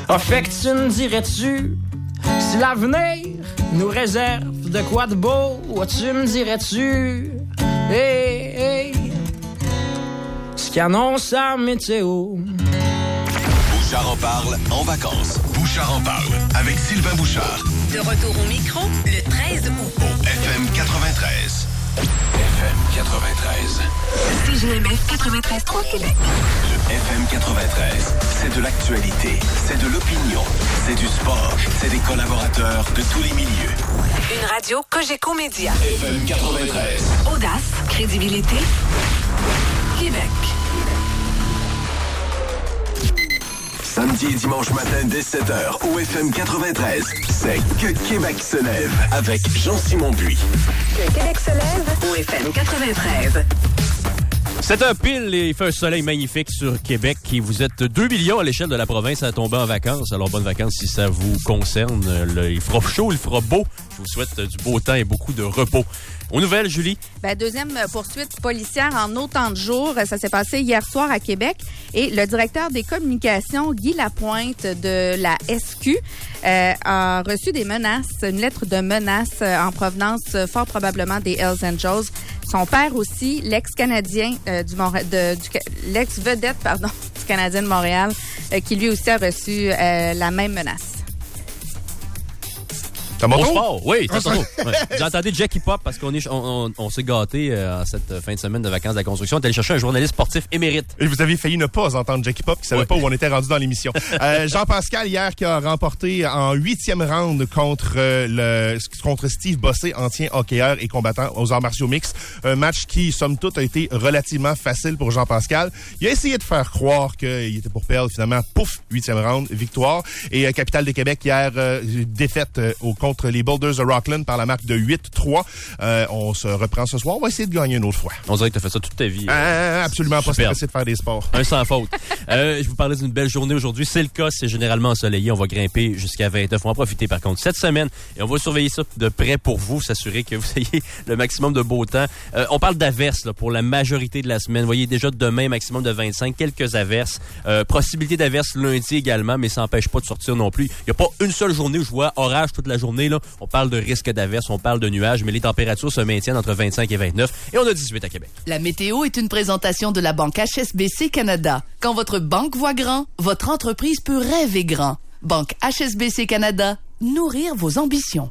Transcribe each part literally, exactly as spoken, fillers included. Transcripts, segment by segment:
Ah, fait que tu me dirais-tu si l'avenir nous réserve de quoi de beau? Ah, tu me dirais-tu hey, hey, ce qu'annonce la météo? Bouchard en parle en vacances. Bouchard en parle avec Sylvain Bouchard. De retour au micro le treize août. Au F M quatre-vingt-treize. F M quatre-vingt-treize. C G M F quatre-vingt-treize trois Québec. Le F M quatre-vingt-treize, c'est de l'actualité, c'est de l'opinion, c'est du sport, c'est des collaborateurs de tous les milieux. Une radio Cogeco Média. F M quatre-vingt-treize. Audace, crédibilité, Québec. Samedi et dimanche matin dès sept heures au F M quatre-vingt-treize, c'est Que Québec se lève avec Jean-Simon Buis. Que Québec se lève au F M quatre-vingt-treize. sept heures pile et il fait un soleil magnifique sur Québec et vous êtes deux millions à l'échelle de la province à tomber en vacances. Alors, bonnes vacances si ça vous concerne. Le, il fera chaud, il fera beau. Je vous souhaite du beau temps et beaucoup de repos. Aux nouvelles, Julie? Ben, deuxième poursuite policière en autant de jours. Ça s'est passé hier soir à Québec. Et le directeur des communications, Guy Lapointe, de la S Q, euh, a reçu des menaces, une lettre de menace en provenance euh, fort probablement des Hells Angels. Son père aussi, l'ex-Canadien euh, du, Mont- de, du l'ex-vedette pardon, du Canadien de Montréal, euh, qui lui aussi a reçu euh, la même menace. T'as mon sport? Oui, t'as ton tour. Ouais. Vous entendez Jackie Pop parce qu'on est, on, on, on s'est gâtés euh, en cette fin de semaine de vacances de la construction. On est allé chercher un journaliste sportif émérite. Et vous avez failli ne pas entendre Jackie Pop qui savait ouais. pas où on était rendu dans l'émission. euh, Jean-Pascal, hier, qui a remporté en huitième round contre, euh, le, contre Steve Bossé, ancien hockeyeur et combattant aux arts martiaux mixtes. Un match qui, somme toute, a été relativement facile pour Jean-Pascal. Il a essayé de faire croire qu'il était pour perdre. Finalement, pouf, huitième round, victoire. Et euh, Capitale de Québec, hier, euh, défaite euh, au contre les Boulders de Rockland par la marque de huit trois. Euh, on se reprend ce soir. On va essayer de gagner une autre fois. On dirait que tu as fait ça toute ta vie. Euh, absolument pas. C'est facile de faire des sports. Un sans faute. euh, je vous parlais d'une belle journée aujourd'hui. C'est le cas. C'est généralement ensoleillé. On va grimper jusqu'à vingt-neuf. On va en profiter par contre cette semaine et on va surveiller ça de près pour vous, s'assurer que vous ayez le maximum de beau temps. Euh, on parle d'averses là, pour la majorité de la semaine. Vous voyez déjà demain, maximum de vingt-cinq. Quelques averses. Euh, possibilité d'averses lundi également, mais ça n'empêche pas de sortir non plus. Il n'y a pas une seule journée où je vois orage toute la journée. Là. On parle de risque d'averse, on parle de nuages, mais les températures se maintiennent entre vingt-cinq et vingt-neuf et on a dix-huit à Québec. La météo est une présentation de la banque H S B C Canada. Quand votre banque voit grand, votre entreprise peut rêver grand. Banque H S B C Canada, nourrir vos ambitions.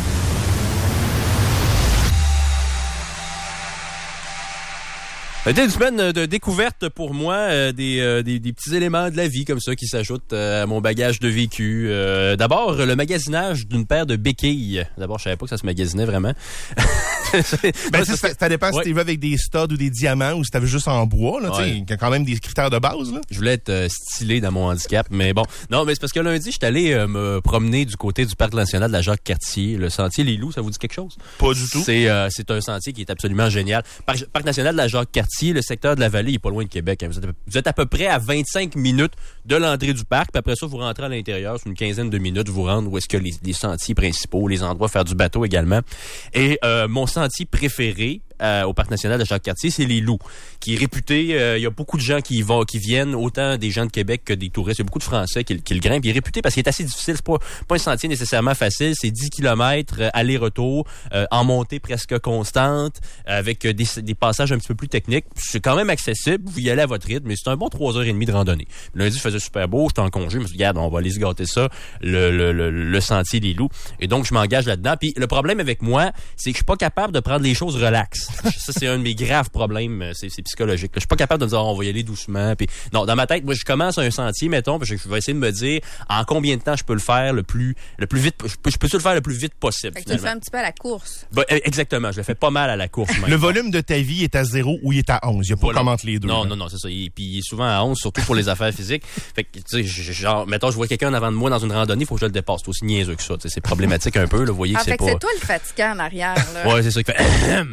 C'était une semaine de découverte pour moi, euh, des, euh, des, des petits éléments de la vie comme ça qui s'ajoutent euh, à mon bagage de vécu. Euh, d'abord, le magasinage d'une paire de béquilles. D'abord, je savais pas que ça se magasinait vraiment. ben, ça, ça, ça dépend ouais. si tu veux avec des studs ou des diamants ou si tu avais juste en bois. Là, ouais. Il y a quand même des critères de base. Là. Je voulais être euh, stylé dans mon handicap, mais bon. Non, mais c'est parce que lundi, j'étais allé euh, me promener du côté du Parc national de la Jacques-Cartier. Le sentier Les Loups, ça vous dit quelque chose? Pas du tout. C'est, euh, c'est un sentier qui est absolument génial. Parc, Parc national de la Jacques-Cartier, le secteur de la vallée, il est pas loin de Québec. Hein. Vous, êtes, vous êtes à peu près à vingt-cinq minutes de l'entrée du parc. Puis après ça, vous rentrez à l'intérieur. C'est une quinzaine de minutes. Vous rentrez où est-ce que les, les sentiers principaux, les endroits faire du bateau également. Et euh, mon sentier préféré euh, au Parc national de Jacques-Cartier, c'est les Loups, qui est réputé. Il euh, y a beaucoup de gens qui y vont, qui viennent, autant des gens de Québec que des touristes. Il y a beaucoup de Français qui, qui le grimpent. Il est réputé parce qu'il est assez difficile. C'est pas, pas un sentier nécessairement facile. C'est dix kilomètres euh, aller-retour, euh, en montée presque constante, avec euh, des, des passages un petit peu plus techniques. C'est quand même accessible. Vous y allez à votre rythme, mais c'est un bon trois heures et demie de randonnée. Lundi, il faisait super beau. J'étais en congé. Je me suis dit, regarde, on va aller se gâter ça, le, le, le, le sentier des Loups. Et donc, je m'engage là-dedans. Puis le problème avec moi, c'est que je suis pas capable de prendre les choses relax. Ça, c'est un de mes graves problèmes. C'est, c'est psychologique. Je suis pas capable de me dire, oh, on va y aller doucement. Puis non, dans ma tête, moi, je commence un sentier, mettons, puis je vais essayer de me dire en combien de temps je peux le faire le plus, le plus vite. Je peux, je peux le faire le plus vite possible. Fait que tu le fais un petit peu à la course. Ben, exactement. Je le fais pas mal à la course. Même. Le volume de ta vie est à zéro ou il est à onze. Il n'y a pas voilà. Comme entre les deux. Non, là. non, non, c'est ça. Et puis il est souvent à onze, surtout pour les affaires physiques. Fait que, tu sais, genre, mettons, je vois quelqu'un en avant de moi dans une randonnée, il faut que je le dépasse. C'est aussi niaiseux que ça. C'est problématique un peu. Là, vous voyez que ah, c'est fait pas. Que c'est toi le fatiguant en arrière. Là. Ouais, c'est ça qui fait. non, non.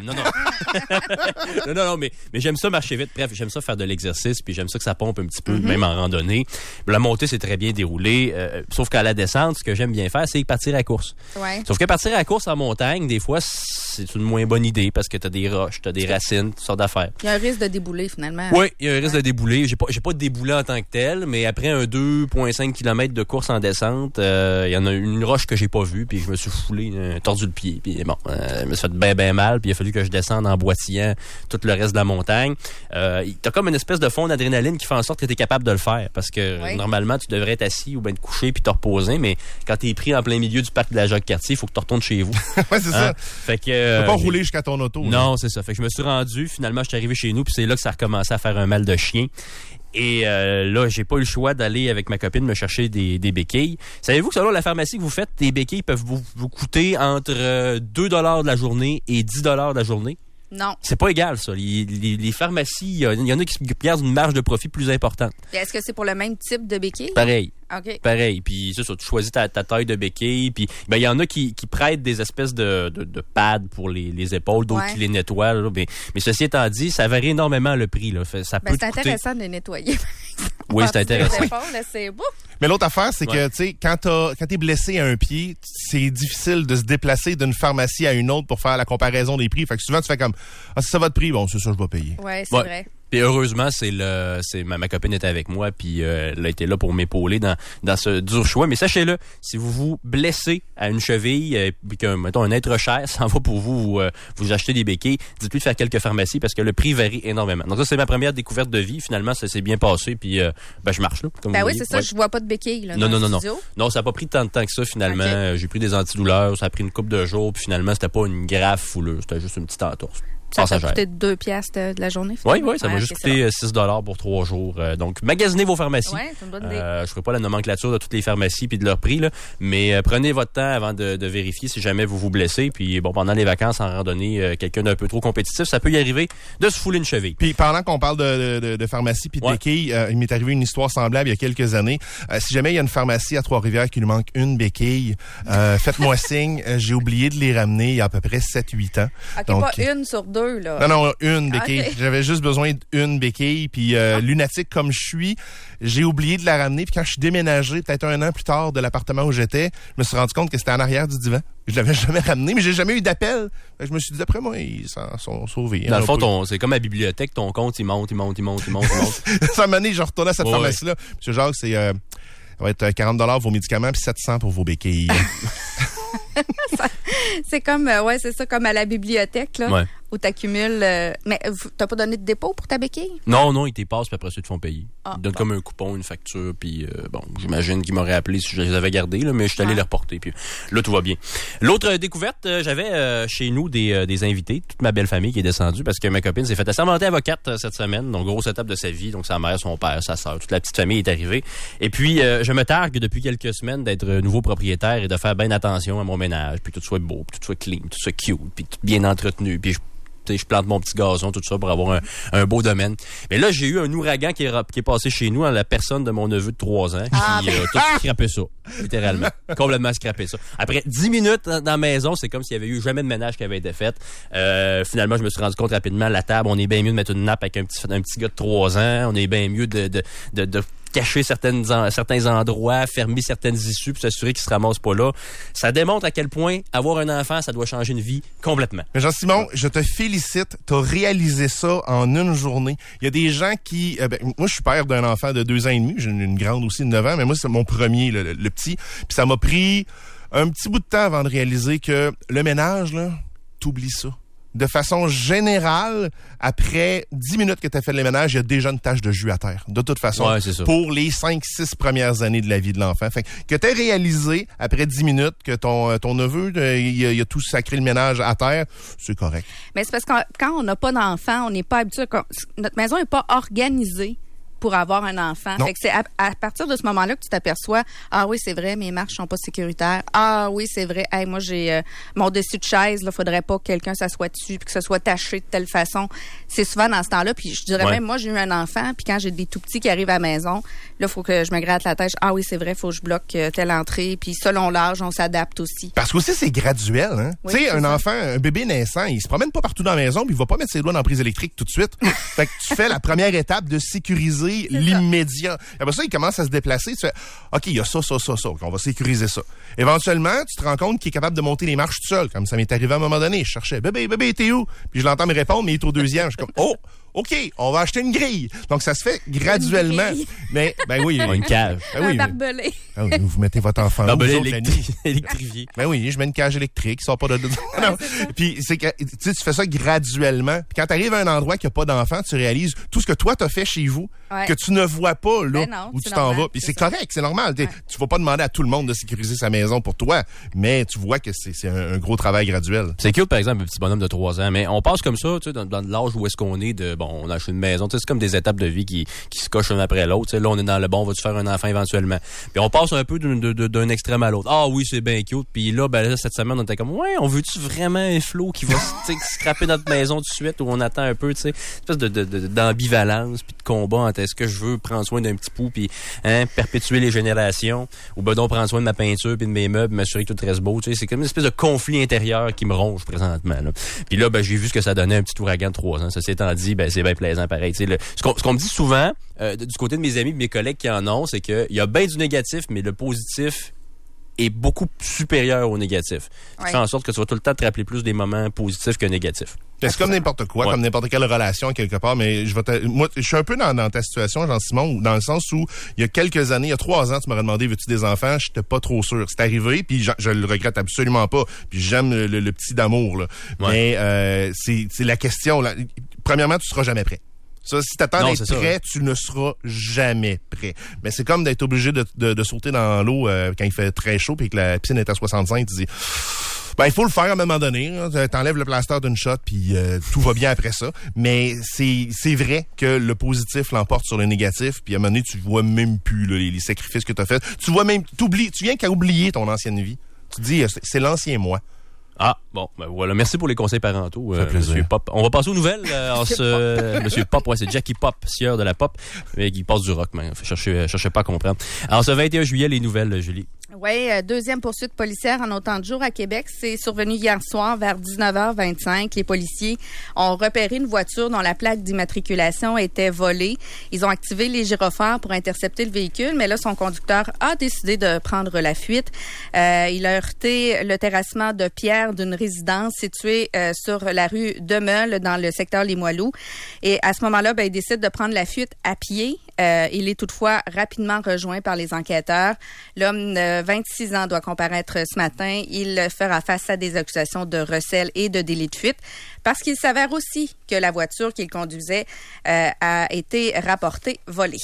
non, non, non, mais, mais j'aime ça marcher vite. Bref, j'aime ça faire de l'exercice, puis j'aime ça que ça pompe un petit peu, mm-hmm. même en randonnée. La montée, c'est très bien déroulé. Euh, sauf qu'à la descente, ce que j'aime bien faire, c'est partir à la course. Ouais. Sauf que partir à la course en montagne, des fois, c'est une moins bonne idée parce que t'as des roches, t'as des racines, toutes sortes d'affaires. Il y a un risque de débouler, finalement. Oui, il y a un risque ouais. de débouler. J'ai pas, j'ai pas déboulé en tant que tel, mais après un deux virgule cinq kilomètres de course en descente, euh, il y en a une roche que j'ai pas vue, puis je me suis foulé, euh, tordu le pied, puis bon, euh, je me suis fait bien, bien mal, puis il a fallu que je descende en boitillant tout le reste de la montagne. Euh, t'as comme une espèce de fond d'adrénaline qui fait en sorte que t'es capable de le faire, parce que oui. normalement, tu devrais être assis ou bien te coucher puis te reposer, mais quand t'es pris en plein milieu du parc de la Jacques-Cartier, il faut que tu retournes chez vous. ouais, c'est hein? ça. Fait que, euh, tu peux pas rouler jusqu'à ton auto. Non, hein? c'est ça. Fait que je me suis rendu, finalement, je suis arrivé chez nous, puis c'est là que ça a recommencé à faire un mal de chien. Et euh, là, j'ai pas eu le choix d'aller avec ma copine me chercher des, des béquilles. Savez-vous que selon la pharmacie que vous faites, des béquilles peuvent vous, vous coûter entre euh, deux dollars de la journée et dix dollars de la journée? Non. C'est pas égal, ça. Les, les, les pharmacies, il y, y en a qui gardent une marge de profit plus importante. Et est-ce que c'est pour le même type de béquille? Pareil. OK. Pareil. Puis c'est ça, tu choisis ta, ta taille de béquille. Puis ben il y en a qui, qui prêtent des espèces de, de, de pads pour les, les épaules, d'autres ouais. qui les nettoient. Là. Mais, mais ceci étant dit, ça varie énormément le prix. Là. Ça ben, peut c'est coûter... intéressant de les nettoyer. Oui, c'est intéressant. Épaules, là, c'est beau. Mais l'autre affaire, c'est ouais. que, tu sais, quand t'as, quand t'es blessé à un pied, c'est difficile de se déplacer d'une pharmacie à une autre pour faire la comparaison des prix. Fait que souvent, tu fais comme, ah, c'est ça votre prix? Bon, c'est ça, je vais payer. Ouais, c'est ouais. vrai. Puis heureusement, c'est le, c'est ma, ma copine était avec moi, puis euh, elle a été là pour m'épauler dans dans ce dur choix. Mais sachez-le, si vous vous blessez à une cheville, euh, puis qu'un mettons un être cher s'en va pour vous, vous, euh, vous achetez des béquilles, dites-lui de faire quelques pharmacies parce que le prix varie énormément. Donc ça, c'est ma première découverte de vie. Finalement, ça s'est bien passé, puis euh, ben je marche là. Comme ben vous oui, voyez. c'est ça. Ouais. Je vois pas de béquilles là. Non, dans non, non, studio. non. Non, ça a pas pris tant de temps que ça. Finalement, okay. euh, j'ai pris des antidouleurs, ça a pris une couple de jours, puis finalement, c'était pas une grave fouleuse, c'était juste une petite entorse. Ça t'a coûté deux piastres de, de la journée, Oui, oui, ça ouais, m'a okay, juste coûté six dollars pour trois jours. Euh, donc, magasinez vos pharmacies. Oui, c'est une bonne idée. Euh, je ferai pas la nomenclature de toutes les pharmacies puis de leur prix, là, mais euh, prenez votre temps avant de, de vérifier si jamais vous vous blessez. Puis, bon, pendant les vacances, en randonnée, euh, quelqu'un d'un peu trop compétitif, ça peut y arriver de se fouler une cheville. Puis, pendant qu'on parle de, de, de pharmacie puis de ouais. béquilles, euh, il m'est arrivé une histoire semblable il y a quelques années. Euh, si jamais il y a une pharmacie à Trois-Rivières qui lui manque une béquille, euh, faites-moi signe. Euh, j'ai oublié de les ramener il y a à peu près sept huit ans. OK, donc, pas une sur deux, là. Non, non, une béquille. Okay. J'avais juste besoin d'une béquille. Puis euh, ah. lunatique comme je suis, j'ai oublié de la ramener. Puis quand je suis déménagé, peut-être un an plus tard de l'appartement où j'étais, je me suis rendu compte que c'était en arrière du divan. Je l'avais jamais ramené, mais j'ai jamais eu d'appel. Fait que je me suis dit, d'après moi, ils s'en sont sauvés. Dans hein, le fond, ton, c'est comme à la bibliothèque, ton compte, il monte, il monte, il monte, il monte, il monte. Ça m'a donné, je retournais à cette ouais, pharmacie-là. ouais. Monsieur Jacques, c'est, euh, ça va être quarante dollars pour vos médicaments puis sept cents pour vos béquilles. C'est comme, euh, ouais, c'est ça, comme à la bibliothèque, là, ouais. où t'accumules. Euh, mais t'as pas donné de dépôt pour ta béquille? Non, non, ils t'y passent, puis après ça, ils te font payer. Ah, ils donnent bon. comme un coupon, une facture, puis euh, bon, j'imagine qu'ils m'auraient appelé si je les avais gardés, là, mais je suis allé ah. les reporter, puis là, tout va bien. L'autre euh, découverte, euh, j'avais euh, chez nous des, euh, des invités, toute ma belle famille qui est descendue, parce que ma copine s'est fait assermenter avocate euh, cette semaine, donc grosse étape de sa vie, donc sa mère, son père, sa sœur, toute la petite famille est arrivée. Et puis, euh, je me targue depuis quelques semaines d'être nouveau propriétaire et de faire bien attention à mon ménage, puis tout soit beau, puis tout soit clean, tout soit cute, puis tout bien entretenu, puis je je plante mon petit gazon, tout ça, pour avoir un, un beau domaine. Mais là, j'ai eu un ouragan qui est, qui est passé chez nous, à la personne de mon neveu de trois ans, ah, qui a euh, tout scrappé ça, littéralement. Complètement scrappé ça. Après dix minutes dans, dans la maison, c'est comme s'il y avait eu jamais de ménage qui avait été fait. Euh, finalement, je me suis rendu compte rapidement, la table, on est bien mieux de mettre une nappe avec un petit, un petit gars de trois ans. On est bien mieux de, de, de, de cacher certaines en, certains endroits, fermer certaines issues pour s'assurer qu'ils se ramassent pas là. Ça démontre à quel point avoir un enfant, ça doit changer une vie complètement. Mais Jean-Simon, je te félicite. T'as réalisé ça en une journée. Il y a des gens qui... Euh, ben, moi, je suis père d'un enfant de deux ans et demi. J'ai une, une grande aussi de neuf ans, mais moi, c'est mon premier, le, le, le petit. Puis ça m'a pris un petit bout de temps avant de réaliser que le ménage, là, t'oublies ça. De façon générale, après dix minutes que tu as fait le ménage, il y a déjà une tache de jus à terre. De toute façon, ouais, c'est ça. Pour les cinq six premières années de la vie de l'enfant. Fait que tu as réalisé, après dix minutes, que ton, ton neveu, euh, il, a, il a tout sacré le ménage à terre, c'est correct. Mais c'est parce que quand on n'a pas d'enfant, on n'est pas habitué. Notre maison n'est pas organisée pour avoir un enfant. Non. Fait que c'est à, à partir de ce moment-là que tu t'aperçois, ah oui, c'est vrai, mes marches sont pas sécuritaires. Ah oui, c'est vrai, hey, moi j'ai euh, mon dessus de chaise, là, faudrait pas que quelqu'un s'assoie dessus puis que ce soit taché de telle façon. C'est souvent dans ce temps-là, puis je dirais Ouais. même, moi j'ai eu un enfant, puis quand j'ai des tout petits qui arrivent à la maison, là, faut que je me gratte la tête. Ah oui, c'est vrai, faut que je bloque euh, telle entrée, puis selon l'âge, on s'adapte aussi. Parce qu'aussi, c'est graduel. Hein? Oui, tu sais, c'est un ça. enfant, un bébé naissant, il se promène pas partout dans la maison puis il va pas mettre ses doigts dans la prise électrique tout de suite. Fait que tu fais la première étape de sécuriser l'immédiat. Après ça, il commence à se déplacer. Tu fais, OK, il y a ça, ça, ça, ça. On va sécuriser ça. Éventuellement, tu te rends compte qu'il est capable de monter les marches tout seul. Comme ça m'est arrivé à un moment donné. Je cherchais, bébé, bébé, t'es où? Puis je l'entends me répondre, mais il est au deuxième. Je suis comme, oh! OK, on va acheter une grille. Donc, ça se fait graduellement. Une grille. Mais, ben oui. Une cave. Ben oui, un mais- barbelé. ah oui, vous mettez votre enfant. Non, où, ben, vous autres, la nuit? électri- électrifié. Ben oui, je mets une cage électrique, il sort pas de... non. Puis c'est que tu sais, tu fais ça graduellement. Puis quand tu arrives à un endroit qui a pas d'enfant, tu réalises tout ce que toi t'as fait chez vous, Ouais. que tu ne vois pas là Ben non, où c'est tu t'en normal, vas. Puis c'est c'est ça. correct, c'est normal. T'es- Ouais. Tu vas pas demander à tout le monde de sécuriser sa maison pour toi, mais tu vois que c'est c'est un, un gros travail graduel. C'est cute, par exemple, un petit bonhomme de trois ans, mais on passe comme ça, tu sais, dans, dans l'âge où est-ce qu'on est de, bon, on achète une maison, tu sais, c'est comme des étapes de vie qui, qui se cochent l'une après l'autre, tu sais, là, on est dans le bon, on va-tu faire un enfant éventuellement? Puis on passe un peu d'un, d'un, d'un extrême à l'autre. Ah oui, c'est bien cute, puis là, ben là, cette semaine, on était comme, ouais, on veut-tu vraiment un flot qui va, tu sais, scraper notre maison tout de suite, ou on attend un peu, tu sais, espèce de, de, de, d'ambivalence, puis de combat entre est-ce que je veux prendre soin d'un petit pou, puis hein, perpétuer les générations, ou ben donc prendre soin de ma peinture, puis de mes meubles, m'assurer que tout reste beau, tu sais, c'est comme une espèce de conflit intérieur qui me ronge présentement, là. Puis là, ben j'ai vu ce que ça donnait un petit ouragan de trois ans. Ceci étant dit, ben c'est bien plaisant pareil. Tu sais, le, ce qu'on ce qu'on me dit souvent euh, du côté de mes amis, de mes collègues qui en ont, c'est que il y a bien du négatif, mais le positif est beaucoup supérieur au négatif. Ça Ouais. fait en sorte que tu vas tout le temps te rappeler plus des moments positifs que négatifs. C'est comme n'importe quoi, Ouais. comme n'importe quelle relation quelque part, mais je vais te- moi, je suis un peu dans, dans ta situation, Jean-Simon, dans le sens où il y a quelques années, il y a trois ans, tu m'aurais demandé veux-tu des enfants, j'étais pas trop sûr. C'est arrivé, puis je, je le regrette absolument pas, puis j'aime le, le- le petit d'amour là. Ouais. Mais euh, c'est c'est la question. Là. Premièrement, tu seras jamais prêt. Ça, si t'attends Non, d'être c'est ça. prêt, tu ne seras jamais prêt. Mais c'est comme d'être obligé de, de, de sauter dans l'eau euh, quand il fait très chaud puis que la piscine est à soixante-cinq, tu dis ben il faut le faire à un moment donné, hein. T'enlèves le plaster d'une shot puis euh, tout va bien après ça. Mais c'est c'est vrai que le positif l'emporte sur le négatif, puis à un moment donné tu vois même plus là, les, les sacrifices que t'as fait. Tu vois même t'oublies, tu viens qu'à oublier ton ancienne vie. Tu te dis c'est, c'est l'ancien moi. Ah, bon, ben voilà. Merci pour les conseils parentaux, Ça fait euh, plaisir. Monsieur Pop. On va passer aux nouvelles. Euh, en ce, Monsieur Pop, ouais, c'est Jackie Pop, sieur de la pop, mais qui passe du rock, mais cherchez, cherchez pas à comprendre. Alors, ce vingt et un juillet, les nouvelles, Julie. Oui, euh, deuxième poursuite policière en autant de jours à Québec. C'est survenu hier soir vers dix-neuf heures vingt-cinq. Les policiers ont repéré une voiture dont la plaque d'immatriculation était volée. Ils ont activé les gyrophares pour intercepter le véhicule, mais là, son conducteur a décidé de prendre la fuite. Euh, il a heurté le terrassement de pierre d'une résidence située euh, sur la rue Demeule dans le secteur Limoilou. Et à ce moment-là, ben, il décide de prendre la fuite à pied. Euh, il est toutefois rapidement rejoint par les enquêteurs. L'homme de vingt-six ans doit comparaître ce matin. Il fera face à des accusations de recel et de délit de fuite parce qu'il s'avère aussi que la voiture qu'il conduisait euh, a été rapportée volée.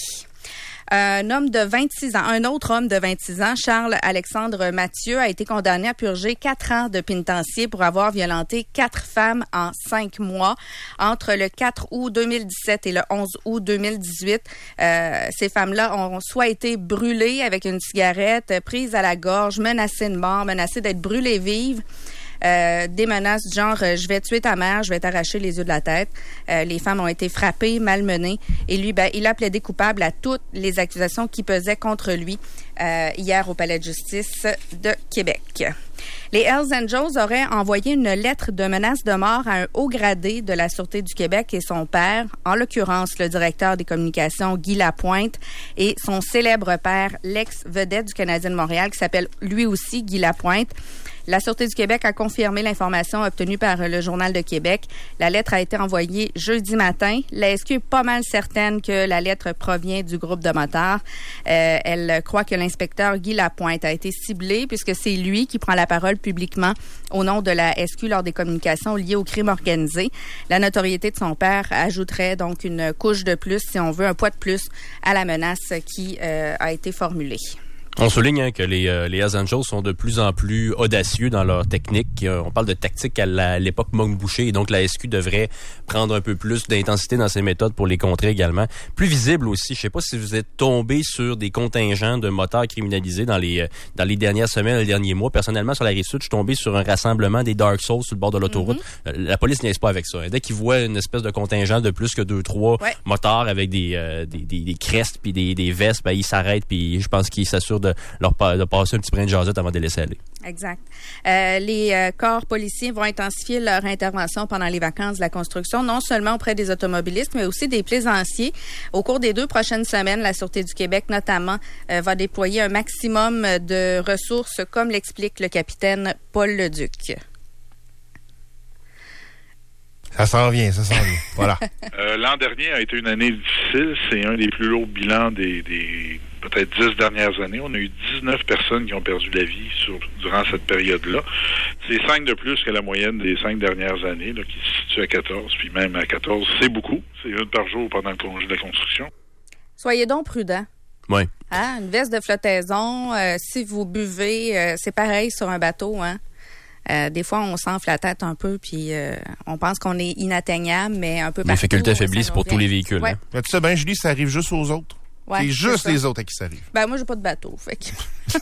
Un homme de vingt-six ans, un autre homme de vingt-six ans, Charles-Alexandre Mathieu, a été condamné à purger quatre ans de pénitencier pour avoir violenté quatre femmes en cinq mois. Entre le quatre août deux mille dix-sept et le onze août deux mille dix-huit, euh, ces femmes-là ont soit été brûlées avec une cigarette, prises à la gorge, menacées de mort, menacées d'être brûlées vives. Euh, des menaces du genre euh, je vais tuer ta mère, je vais t'arracher les yeux de la tête. Euh, les femmes ont été frappées, malmenées, et lui, ben, il a plaidé coupable à toutes les accusations qui pesaient contre lui euh, hier au Palais de justice de Québec. Les Hells Angels auraient envoyé une lettre de menace de mort à un haut gradé de la Sûreté du Québec et son père, en l'occurrence le directeur des communications Guy Lapointe et son célèbre père, l'ex-vedette du Canadien de Montréal qui s'appelle lui aussi Guy Lapointe. La Sûreté du Québec a confirmé l'information obtenue par le Journal de Québec. La lettre a été envoyée jeudi matin. La S Q est pas mal certaine que la lettre provient du groupe de motards. Euh, elle croit que l'inspecteur Guy Lapointe a été ciblé puisque c'est lui qui prend la parole publiquement au nom de la S Q lors des communications liées au crime organisé. La notoriété de son père ajouterait donc une couche de plus, si on veut, un poids de plus à la menace qui euh, a été formulée. On souligne hein, que les, euh, les Hells Angels sont de plus en plus audacieux dans leur technique. Euh, on parle de tactique à, la, à l'époque Monk-Boucher, et donc la S Q devrait prendre un peu plus d'intensité dans ses méthodes pour les contrer également. Plus visible aussi, je sais pas si vous êtes tombé sur des contingents de motards criminalisés dans les euh, dans les dernières semaines, les derniers mois. Personnellement, sur la Rive-Sud, je suis tombé sur un rassemblement des Dark Souls sur le bord de l'autoroute. Mm-hmm. Euh, la police niaise pas avec ça. Dès qu'ils voient une espèce de contingent de plus que deux, trois ouais. motards avec des, euh, des, des, des crestes puis des, des vestes, ben, ils s'arrêtent puis je pense qu'ils s'assurent de leur de passer un petit brin de jasette avant de les laisser aller. Exact. Euh, les euh, corps policiers vont intensifier leur intervention pendant les vacances de la construction, non seulement auprès des automobilistes, mais aussi des plaisanciers. Au cours des deux prochaines semaines, la Sûreté du Québec, notamment, euh, va déployer un maximum de ressources, comme l'explique le capitaine Paul Leduc. Ça s'en vient, ça s'en vient. Voilà. Euh, l'an dernier a été une année difficile. C'est un des plus lourds bilans des, des peut-être dix dernières années. On a eu dix-neuf personnes qui ont perdu la vie sur, durant cette période-là. C'est cinq de plus que la moyenne des cinq dernières années, là, qui se situe à quatorze, puis même à quatorze, c'est beaucoup. C'est une par jour pendant le congé de la construction. Soyez donc prudents. Oui. Hein? Une veste de flottaison, euh, si vous buvez, euh, c'est pareil sur un bateau, hein? Euh, des fois, on s'enfle la tête un peu, puis euh, on pense qu'on est inatteignable, mais un peu partout. Les facultés affaiblissent pour tous les véhicules. Ouais. Hein? Tu sais, ben, Julie, ça arrive juste aux autres. Ouais, c'est juste c'est les autres à qui ça arrive. Ben, moi, j'ai pas de bateau, fait que...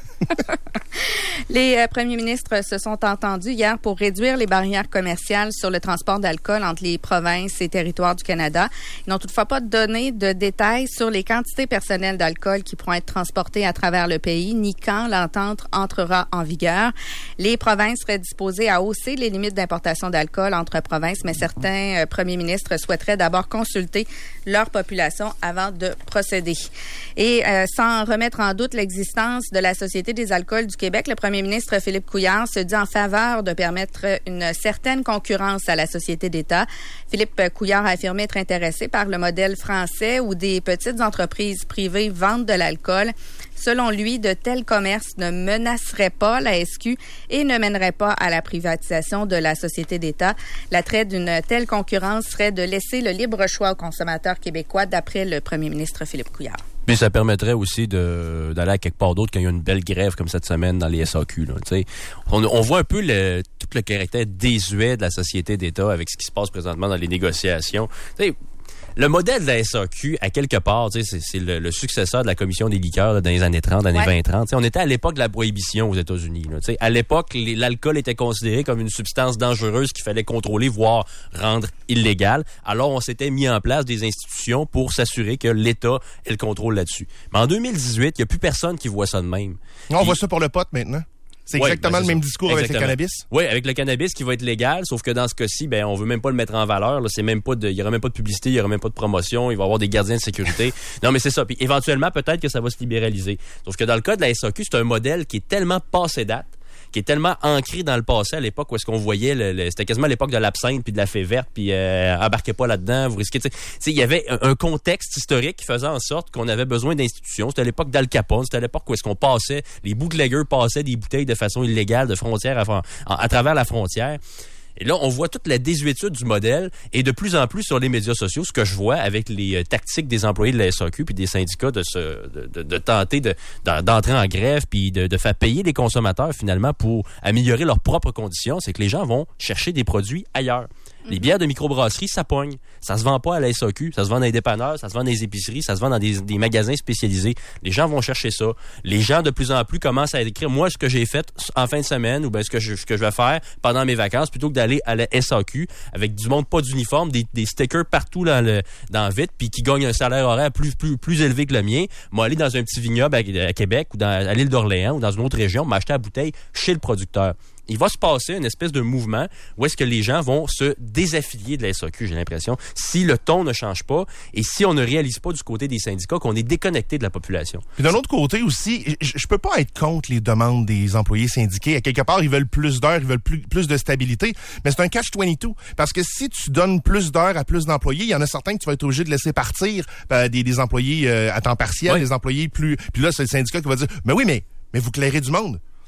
Les euh, premiers ministres se sont entendus hier pour réduire les barrières commerciales sur le transport d'alcool entre les provinces et territoires du Canada. Ils n'ont toutefois pas donné de détails sur les quantités personnelles d'alcool qui pourront être transportées à travers le pays, ni quand l'entente entrera en vigueur. Les provinces seraient disposées à hausser les limites d'importation d'alcool entre provinces, mais certains euh, premiers ministres souhaiteraient d'abord consulter leur population avant de procéder. Et euh, sans remettre en doute l'existence de la Société des alcools du Québec, le premier ministre Philippe Couillard se dit en faveur de permettre une certaine concurrence à la Société d'État. Philippe Couillard a affirmé être intéressé par le modèle français où des petites entreprises privées vendent de l'alcool. Selon lui, de tels commerces ne menaceraient pas la S Q et ne mèneraient pas à la privatisation de la Société d'État. L'attrait d'une telle concurrence serait de laisser le libre choix aux consommateurs québécois, d'après le premier ministre Philippe Couillard. Puis ça permettrait aussi de, d'aller à quelque part d'autre quand il y a une belle grève comme cette semaine dans les S A Q. Là, on, on voit un peu le, tout le caractère désuet de la Société d'État avec ce qui se passe présentement dans les négociations. T'sais, le modèle de la S A Q, à quelque part, c'est, c'est le, le successeur de la Commission des liqueurs là, dans les années trente, années ouais. vingt trente. T'sais, on était à l'époque de la prohibition aux États-Unis. Là, à l'époque, les, l'alcool était considéré comme une substance dangereuse qu'il fallait contrôler, voire rendre illégale. Alors, on s'était mis en place des institutions pour s'assurer que l'État ait le contrôle là-dessus. Mais en deux mille dix-huit, il n'y a plus personne qui voit ça de même. On Et... voit ça pour le pot maintenant. C'est ouais, exactement ben c'est le même ça. discours Exactement. avec le cannabis? Oui, avec le cannabis qui va être légal, sauf que dans ce cas-ci, ben on veut même pas le mettre en valeur. Là, c'est même pas de, il y aura même pas de publicité, il y aura même pas de promotion, il va y avoir des gardiens de sécurité. Non, mais c'est ça. Puis éventuellement, peut-être que ça va se libéraliser. Sauf que dans le cas de la S A Q, c'est un modèle qui est tellement passé date, qui est tellement ancré dans le passé à l'époque où est-ce qu'on voyait, le, le, c'était quasiment l'époque de l'absinthe puis de la fée verte, puis euh, embarquez pas là-dedans, vous risquez... Tu sais, il y avait un, un contexte historique qui faisait en sorte qu'on avait besoin d'institutions. C'était à l'époque d'Al Capone, c'était à l'époque où est-ce qu'on passait, les bootleggers passaient des bouteilles de façon illégale de frontière à, à, à travers la frontière. Et là, on voit toute la désuétude du modèle et de plus en plus sur les médias sociaux, ce que je vois avec les euh, tactiques des employés de la S A Q puis des syndicats de se de, de, de tenter de, d'entrer en grève puis de, de faire payer les consommateurs finalement pour améliorer leurs propres conditions, c'est que les gens vont chercher des produits ailleurs. Les bières de microbrasserie, ça pogne. Ça se vend pas à la S A Q. Ça se vend dans les dépanneurs, ça se vend dans les épiceries, ça se vend dans des, des magasins spécialisés. Les gens vont chercher ça. Les gens, de plus en plus, commencent à écrire, moi, ce que j'ai fait en fin de semaine ou bien ce que je, ce que je vais faire pendant mes vacances, plutôt que d'aller à la S A Q avec du monde pas d'uniforme, des, des stickers partout dans le, dans le vide, puis qui gagnent un salaire horaire plus, plus, plus élevé que le mien. Moi, aller dans un petit vignoble à, à Québec ou dans, à l'île d'Orléans ou dans une autre région, m'acheter la bouteille chez le producteur. Il va se passer une espèce de mouvement où est-ce que les gens vont se désaffilier de la S A Q, j'ai l'impression, si le ton ne change pas et si on ne réalise pas du côté des syndicats qu'on est déconnecté de la population. Puis d'un autre côté aussi, je, je peux pas être contre les demandes des employés syndiqués. À quelque part, ils veulent plus d'heures, ils veulent plus, plus de stabilité, mais c'est un catch vingt-deux. Parce que si tu donnes plus d'heures à plus d'employés, il y en a certains que tu vas être obligé de laisser partir, ben, des, des employés euh, à temps partiel, oui. des employés plus... Puis là, c'est le syndicat qui va dire, mais oui, mais, mais vous clairez du monde.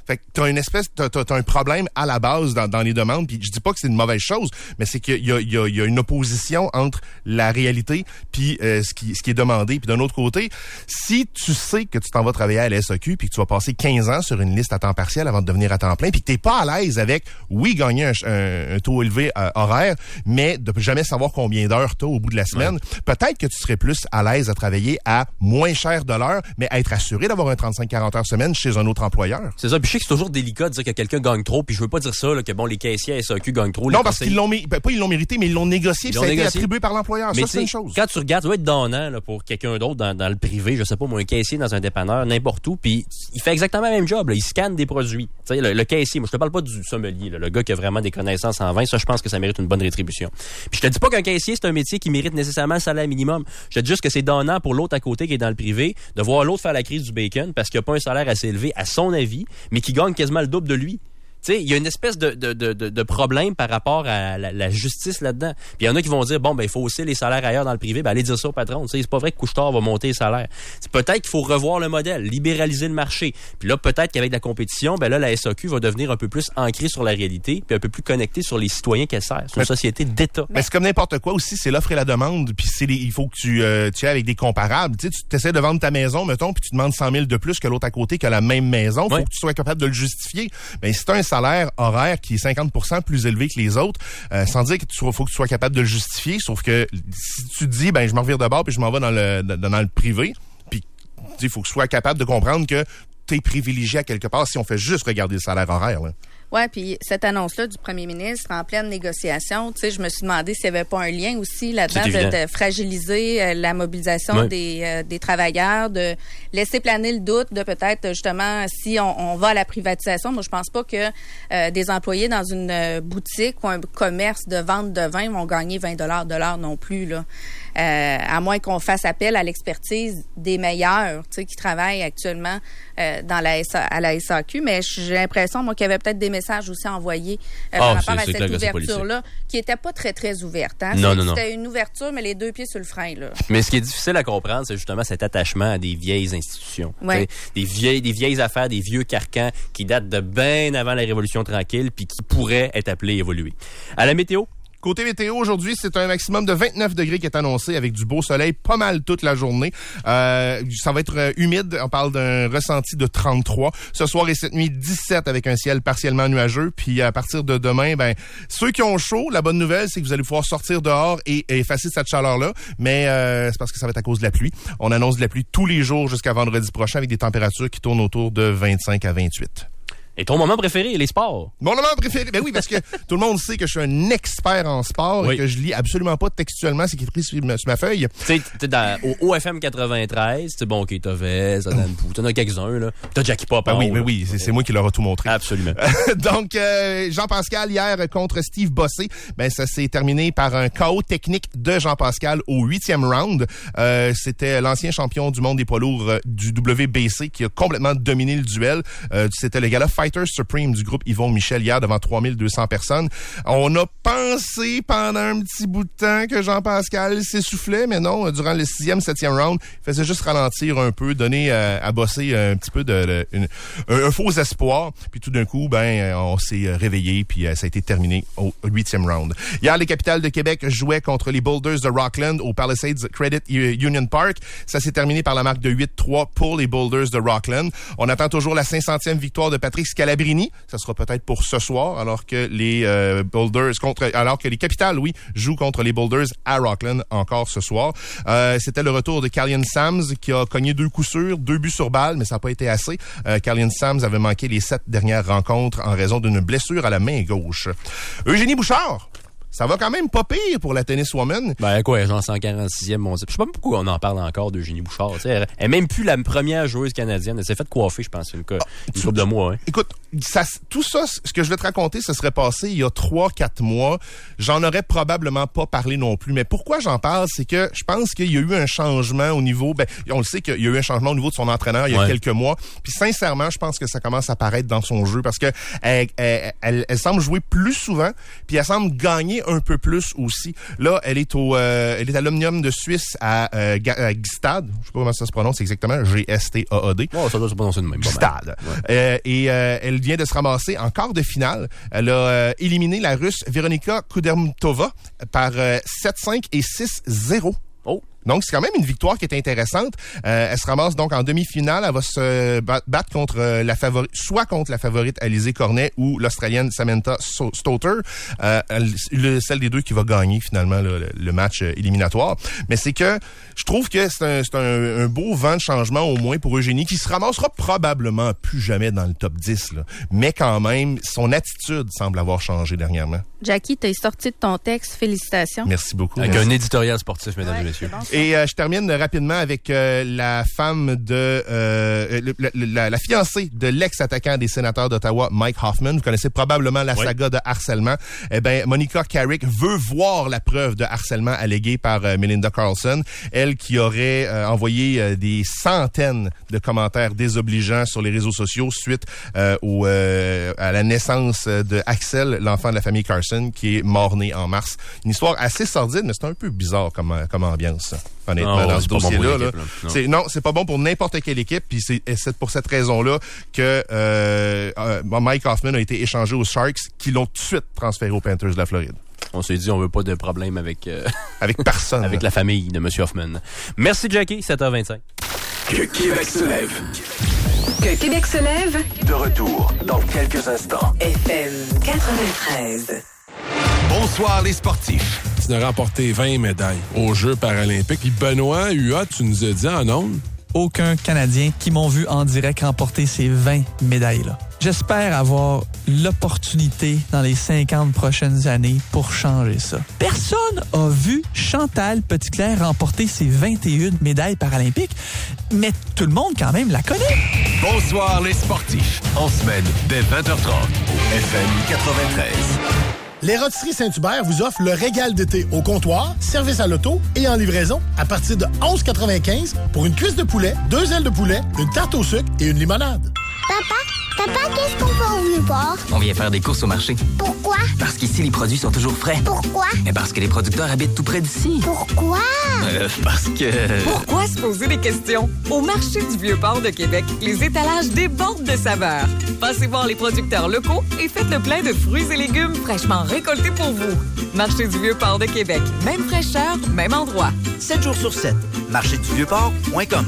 Fait que t'as une espèce, t'as, t'as, t'as un problème à la base dans, dans les demandes. Puis je dis pas que c'est une mauvaise chose, mais c'est qu'il y a, il y a, il y a une opposition entre la réalité puis euh, ce qui, ce qui est demandé. Puis d'un autre côté, si tu sais que tu t'en vas travailler à la S A Q puis que tu vas passer quinze ans sur une liste à temps partiel avant de devenir à temps plein, puis que t'es pas à l'aise avec, oui, gagner un, un, un taux élevé euh, horaire, mais de jamais savoir combien d'heures t'as au bout de la semaine, ouais. peut-être que tu serais plus à l'aise à travailler à moins cher de l'heure, mais à être assuré d'avoir un trente-cinq à quarante heures semaine chez un autre employeur. C'est ça. Puis je sais que c'est toujours délicat de dire que quelqu'un gagne trop, puis je veux pas dire ça, là, que bon, les caissiers à S A Q gagnent trop. Non, parce qu'ils l'ont, ben, pas ils l'ont mérité, mais ils l'ont négocié, puis ça a été attribué par l'employeur. Mais ça, c'est une chose. Quand tu regardes, ça doit être donnant, là, pour quelqu'un d'autre dans, dans le privé, je sais pas, moi, un caissier dans un dépanneur, n'importe où, puis il fait exactement le même job, là. Il scanne des produits. Tu sais, le, le caissier, moi, je te parle pas du sommelier, là, le gars qui a vraiment des connaissances en vin, ça, je pense que ça mérite une bonne rétribution. Puis je te dis pas qu'un caissier, c'est un métier qui mérite nécessairement le salaire minimum. Je te dis juste que c'est donnant pour l'autre à côté qui est dans le privé de voir l'autre faire la crise du bacon parce qu'il a pas un salaire assez élevé à son avis, mais qui gagne quasiment le double de lui. Tu sais, il y a une espèce de, de, de, de problème par rapport à la, la justice là-dedans. Puis il y en a qui vont dire, bon, ben il faut hausser les salaires ailleurs dans le privé. Ben allez dire ça au patron. Tu sais, c'est pas vrai que Couche-Tard va monter les salaires. C'est peut-être qu'il faut revoir le modèle, libéraliser le marché. Puis là, peut-être qu'avec la compétition, ben là, la S A Q va devenir un peu plus ancrée sur la réalité, puis un peu plus connectée sur les citoyens qu'elle sert. C'est une mais, société d'État. Mais c'est comme n'importe quoi aussi, c'est l'offre et la demande. Puis c'est les, il faut que tu, euh, tu aies avec des comparables. Tu sais, tu essaies de vendre ta maison, mettons, puis tu demandes cent mille de plus que l'autre à côté qui a la même maison. Faut ouais. que tu sois capable de le justifier. Ben si t'as un salaire horaire qui est cinquante pour cent plus élevé que les autres, euh, sans dire qu'il faut que tu sois capable de le justifier, sauf que si tu te dis, ben je m'en revire de bord puis je m'en vais dans le dans, dans le privé, puis il faut que tu sois capable de comprendre que tu es privilégié à quelque part si on fait juste regarder le salaire horaire, là. Ouais, puis cette annonce-là du premier ministre en pleine négociation, tu sais, je me suis demandé s'il n'y avait pas un lien aussi là-dedans de, de fragiliser euh, la mobilisation ouais. des, euh, des travailleurs, de laisser planer le doute de peut-être justement si on, on va à la privatisation. Moi, je pense pas que euh, des employés dans une euh, boutique ou un commerce de vente de vin vont gagner vingt dollars de l'heure non plus, là. Euh, à moins qu'on fasse appel à l'expertise des meilleurs, tu sais, qui travaillent actuellement euh, dans la S A, à la S A Q. Mais j'ai l'impression, moi, qu'il y avait peut-être des messages aussi envoyés euh, oh, par rapport à cette ouverture-là, qui était pas très, très ouverte. Hein? Non, non, non. C'était une ouverture, mais les deux pieds sur le frein, là. Mais ce qui est difficile à comprendre, c'est justement cet attachement à des vieilles institutions. Ouais. Des vieilles, des vieilles affaires, des vieux carcans qui datent de bien avant la Révolution tranquille puis qui pourraient être appelés à évoluer. À la météo? Côté météo, aujourd'hui, c'est un maximum de vingt-neuf degrés qui est annoncé avec du beau soleil pas mal toute la journée. Euh, ça va être euh, humide. On parle d'un ressenti de trente-trois. Ce soir et cette nuit, dix-sept avec un ciel partiellement nuageux. Puis à partir de demain, ben ceux qui ont chaud, la bonne nouvelle, c'est que vous allez pouvoir sortir dehors et, et effacer cette chaleur-là. Mais euh, c'est parce que ça va être à cause de la pluie. On annonce de la pluie tous les jours jusqu'à vendredi prochain avec des températures qui tournent autour de vingt-cinq à vingt-huit. Et ton moment préféré, les sports? Mon moment préféré? Ben oui, parce que tout le monde sait que je suis un expert en sport oui. et que je lis absolument pas textuellement ce qui est écrit sur ma, sur ma feuille. Tu sais, t'es dans, au O F M quatre-vingt-treize, c'est bon, ok, t'as Vez, t'as Dan Pou, t'en as quelques-uns, là. T'as Jackie Pop. Ben oui, mais oui, c'est, c'est moi qui leur ai tout montré. Absolument. Donc, euh, Jean-Pascal, hier, contre Steve Bossé, ben ça s'est terminé par un K O technique de Jean-Pascal au huitième round. Euh, c'était l'ancien champion du monde des poids lourds euh, du W B C qui a complètement dominé le duel. Euh, c'était le gala Fighter Supreme du groupe Yvon Michel hier devant trois mille deux cents personnes. On a pensé pendant un petit bout de temps que Jean-Pascal s'essoufflait, mais non, durant le sixième, septième round, il faisait juste ralentir un peu, donner euh, à Bossé un petit peu de, de une, un, un faux espoir. Puis tout d'un coup, ben, on s'est réveillé, puis euh, ça a été terminé au huitième round. Hier, les Capitals de Québec jouaient contre les Boulders de Rockland au Palisades Credit Union Park. Ça s'est terminé par la marque de huit trois pour les Boulders de Rockland. On attend toujours la cinq centième victoire de Patrick Scalabrini. Ça sera peut-être pour ce soir, alors que les euh, Boulders contre, alors que les Capitals, oui, jouent contre les Boulders à Rockland encore ce soir. Euh, c'était le retour de Callian Sams qui a cogné deux coups sûrs, deux buts sur balle, mais ça n'a pas été assez. Euh, Callian Sams avait manqué les sept dernières rencontres en raison d'une blessure à la main gauche. Eugénie Bouchard. Ça va quand même pas pire pour la tenniswoman. Ben quoi, genre cent quarante-sixième, mon Dieu. Je sais pas pourquoi on en parle encore d'Eugénie Bouchard. Elle est même plus la première joueuse canadienne. Elle s'est fait coiffer, je pense, une, une ah, couple de mois. Hein. Écoute, ça, tout ça, ce que je vais te raconter, ça serait passé il y a trois, quatre mois. J'en aurais probablement pas parlé non plus. Mais pourquoi j'en parle, c'est que je pense qu'il y a eu un changement au niveau... Ben, on le sait qu'il y a eu un changement au niveau de son entraîneur il y a ouais. quelques mois. Puis sincèrement, je pense que ça commence à apparaître dans son jeu parce que elle, elle, elle, elle semble jouer plus souvent, puis elle semble gagner un peu plus aussi. Là, elle est au, euh, elle est à l'Omnium de Suisse à, euh, à Gstad. Je sais pas comment ça se prononce exactement. G S T A A D. Oh, ça doit se prononcer de même. Gstad. Ouais. Euh, et euh, elle vient de se ramasser en quart de finale. Elle a euh, éliminé la Russe Veronika Kudermetova par euh, sept cinq et six zéro. Oh. Donc, c'est quand même une victoire qui est intéressante. Euh, elle se ramasse donc en demi-finale. Elle va se battre contre euh, la favorite, soit contre la favorite Alizé Cornet ou l'Australienne Samantha Stoughter. Euh, le, celle des deux qui va gagner finalement le, le match éliminatoire. Mais c'est que je trouve que c'est, un, c'est un, un beau vent de changement au moins pour Eugénie qui se ramassera probablement plus jamais dans le top dix. Là. Mais quand même, son attitude semble avoir changé dernièrement. Jackie, t'es sorti de ton texte. Félicitations. Merci beaucoup. Avec merci. un éditorial sportif, mesdames ouais, et messieurs. Et euh, je termine rapidement avec euh, la femme de euh, le, la, la, la fiancée de l'ex-attaquant des Sénateurs d'Ottawa, Mike Hoffman. Vous connaissez probablement la saga oui. de harcèlement. Eh ben, Monica Carrick veut voir la preuve de harcèlement alléguée par euh, Melinda Carlson. Elle qui aurait euh, envoyé euh, des centaines de commentaires désobligeants sur les réseaux sociaux suite euh, au, euh, à la naissance de Axel, l'enfant de la famille Carson, qui est mort-né en mars. Une histoire assez sordide, mais c'est un peu bizarre comme, comme ambiance. Honnêtement, non, dans ce dossier-là. Bon là. là. Non. C'est, non, c'est pas bon pour n'importe quelle équipe. Puis c'est, c'est pour cette raison-là que euh, euh, Mike Hoffman a été échangé aux Sharks, qui l'ont tout de suite transféré aux Panthers de la Floride. On s'est dit, on veut pas de problème avec... Euh, avec personne. avec la famille de M. Hoffman. Merci, Jackie. sept heures vingt-cinq. Que Québec se lève. Que Québec se lève. De retour dans quelques instants. F M quatre-vingt-treize. Bonsoir les sportifs. Tu as remporté vingt médailles aux Jeux paralympiques. Puis Benoît Huot, tu nous as dit en ondes. Aucun Canadien qui m'ont vu en direct remporter ces vingt médailles-là. J'espère avoir l'opportunité dans les cinquante prochaines années pour changer ça. Personne a vu Chantal Petitclerc remporter ses vingt et une médailles paralympiques, mais tout le monde quand même la connaît. Bonsoir les sportifs. En semaine, dès vingt heures trente, au F M quatre-vingt-treize. Les Rôtisseries Saint-Hubert vous offrent le régal d'été au comptoir, service à l'auto et en livraison à partir de onze quatre-vingt-quinze pour une cuisse de poulet, deux ailes de poulet, une tarte au sucre et une limonade. Papa, papa, qu'est-ce qu'on fait au Vieux-Port? On vient faire des courses au marché. Pourquoi? Parce qu'ici, les produits sont toujours frais. Pourquoi? Mais parce que les producteurs habitent tout près d'ici. Pourquoi? Euh, parce que... Pourquoi se poser des questions? Au marché du Vieux-Port de Québec, les étalages débordent de saveurs. Passez voir les producteurs locaux et faites le plein de fruits et légumes fraîchement récoltés pour vous. Marché du Vieux-Port de Québec. Même fraîcheur, même endroit. sept jours sur sept. marché du vieux port point com.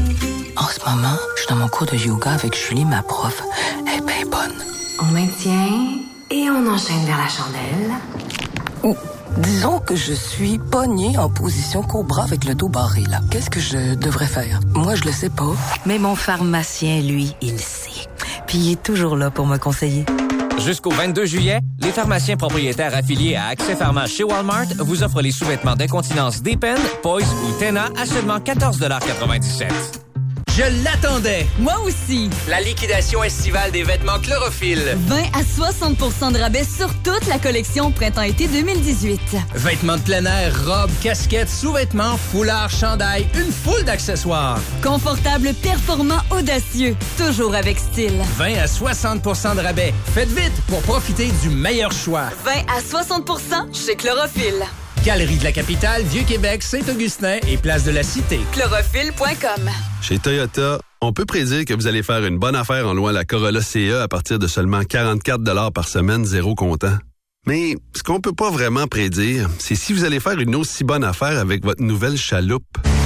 En ce moment, je suis dans mon cours de yoga avec Julie, ma prof. Elle est bien bonne. On maintient et on enchaîne vers la chandelle. Ouh. Disons que je suis pognée en position cobra avec le dos barré, là. Qu'est-ce que je devrais faire? Moi, je le sais pas. Mais mon pharmacien, lui, il sait. Puis il est toujours là pour me conseiller. Jusqu'au vingt-deux juillet, les pharmaciens propriétaires affiliés à Accès Pharma chez Walmart vous offrent les sous-vêtements d'incontinence Depend, Poise ou Tena à seulement quatorze quatre-vingt-dix-sept. Je l'attendais! Moi aussi! La liquidation estivale des vêtements Chlorophylle. vingt à soixante pour cent de rabais sur toute la collection Printemps-été deux mille dix-huit. Vêtements de plein air, robes, casquettes, sous-vêtements, foulards, chandails, une foule d'accessoires. Confortable, performant, audacieux. Toujours avec style. vingt à soixante pour cent de rabais. Faites vite pour profiter du meilleur choix. vingt à soixante pour cent chez Chlorophylle. Galerie de la Capitale, Vieux-Québec, Saint-Augustin et Place de la Cité. Chlorophylle point com. Chez Toyota, on peut prédire que vous allez faire une bonne affaire en louant la Corolla C E à partir de seulement quarante-quatre dollars par semaine, zéro comptant. Mais ce qu'on peut pas vraiment prédire, c'est si vous allez faire une aussi bonne affaire avec votre nouvelle chaloupe.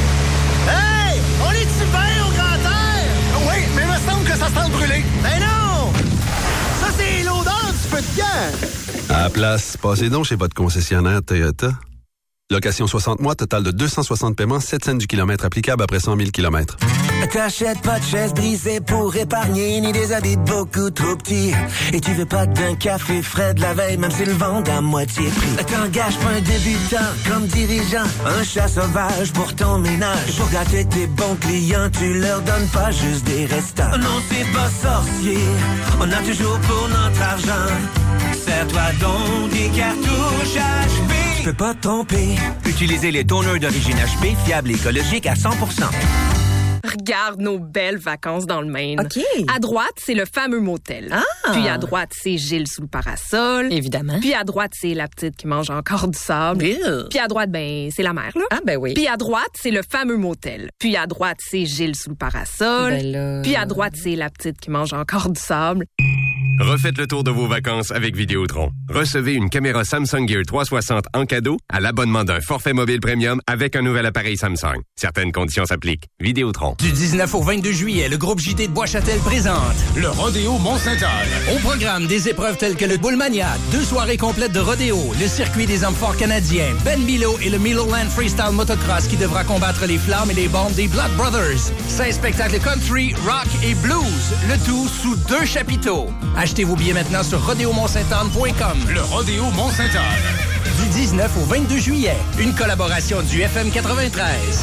Hey! On est-tu bien au grand air? Oui, mais il me semble que ça sent le brûlé. Ben non! Ça, c'est l'odeur du feu de camp. À la place, passez donc chez votre concessionnaire Toyota. Location soixante mois, total de deux cent soixante paiements, sept cents du kilomètre applicable après cent mille kilomètres. T'achètes pas de chaise brisée pour épargner, ni des habits beaucoup trop petits. Et tu veux pas d'un café frais de la veille, même s'ils le vendent à moitié prix. T'engages pas un débutant comme dirigeant, un chat sauvage pour ton ménage. Pour gâter tes bons clients, tu leur donnes pas juste des restants. Non, c'est pas sorcier, on a toujours pour notre argent. Serre-toi donc des cartouches H P. Tu peux pas te tromper. Utilisez les toners d'origine H P, fiables et écologiques à cent pour cent. Regarde nos belles vacances dans le Maine. OK. À droite, c'est le fameux motel. Ah. Puis à droite, c'est Gilles sous le parasol. Évidemment. Puis à droite, c'est la petite qui mange encore du sable. Ew. Puis à droite, ben, c'est la mer, là. Ah, ben oui. Puis à droite, c'est le fameux motel. Puis à droite, c'est Gilles sous le parasol. Ben là... Puis à droite, c'est la petite qui mange encore du sable. Refaites le tour de vos vacances avec Vidéotron. Recevez une caméra Samsung Gear trois cent soixante en cadeau à l'abonnement d'un forfait mobile premium avec un nouvel appareil Samsung. Certaines conditions s'appliquent. Vidéotron. Du dix-neuf au vingt-deux juillet, le groupe J T de Bois-Châtel présente le Rodéo Mont-Saint-Anne. Au programme, des épreuves telles que le Bullmania, deux soirées complètes de rodéo, le circuit des hommes forts canadiens, Ben Milo et le Miloland Freestyle Motocross qui devra combattre les flammes et les bombes des Blood Brothers. seize spectacles country, rock et blues, le tout sous deux chapiteaux. Achetez vos billets maintenant sur rodéo mont saint anne point com. Le Rodéo Mont-Saint-Anne. Du dix-neuf au vingt-deux juillet. Une collaboration du F M quatre-vingt-treize.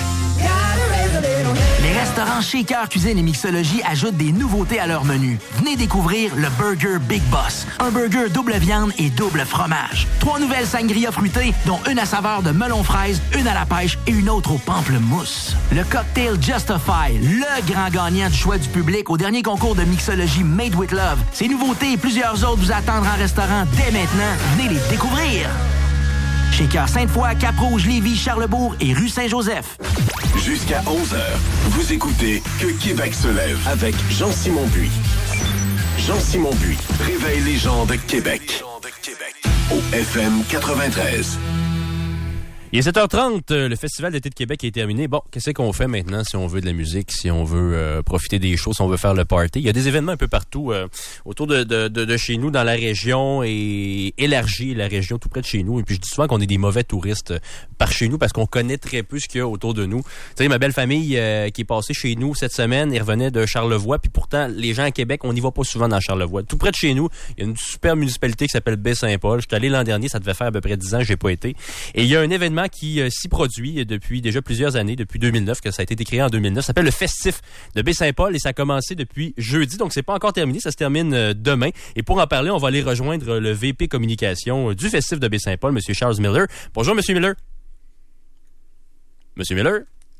Les restaurants Shaker Cuisine et Mixologie ajoutent des nouveautés à leur menu. Venez découvrir le Burger Big Boss. Un burger double viande et double fromage. Trois nouvelles sangria fruitées, dont une à saveur de melon fraise, une à la pêche et une autre au pamplemousse. Le cocktail Justify, le grand gagnant du choix du public au dernier concours de mixologie Made with Love. Ces nouveautés et plusieurs autres vous attendent en restaurant dès maintenant. Venez les découvrir. Shaker Sainte-Foy, Cap-Rouge, Lévis, Charlebourg et rue Saint-Joseph. Jusqu'à onze heures, vous écoutez Que Québec se lève avec Jean-Simon Buis. Jean-Simon Buis, réveille les gens de Québec. Au F M quatre-vingt-treize. Il est sept heures trente, le Festival d'été de Québec est terminé. Bon, qu'est-ce qu'on fait maintenant si on veut de la musique, si on veut euh, profiter des shows, si on veut faire le party? Il y a des événements un peu partout euh, autour de, de, de, de chez nous, dans la région, et élargir la région tout près de chez nous. Et puis je dis souvent qu'on est des mauvais touristes par chez nous parce qu'on connaît très peu ce qu'il y a autour de nous. Tu sais, ma belle famille euh, qui est passée chez nous cette semaine, elle revenait de Charlevoix, puis pourtant, les gens à Québec, on n'y va pas souvent dans Charlevoix. Tout près de chez nous, il y a une super municipalité qui s'appelle Baie-Saint-Paul. Je suis allé l'an dernier, ça devait faire à peu près dix ans, j'ai pas été. Et il y a un événement qui euh, s'y produit depuis déjà plusieurs années, depuis deux mille neuf, que ça a été créé en deux mille neuf. Ça s'appelle le Festif de Baie-Saint-Paul et ça a commencé depuis jeudi, donc c'est pas encore terminé, ça se termine euh, demain. Et pour en parler, on va aller rejoindre le V P communication du Festif de Baie-Saint-Paul, M. Charles Miller. Bonjour, M. Miller. M. Miller?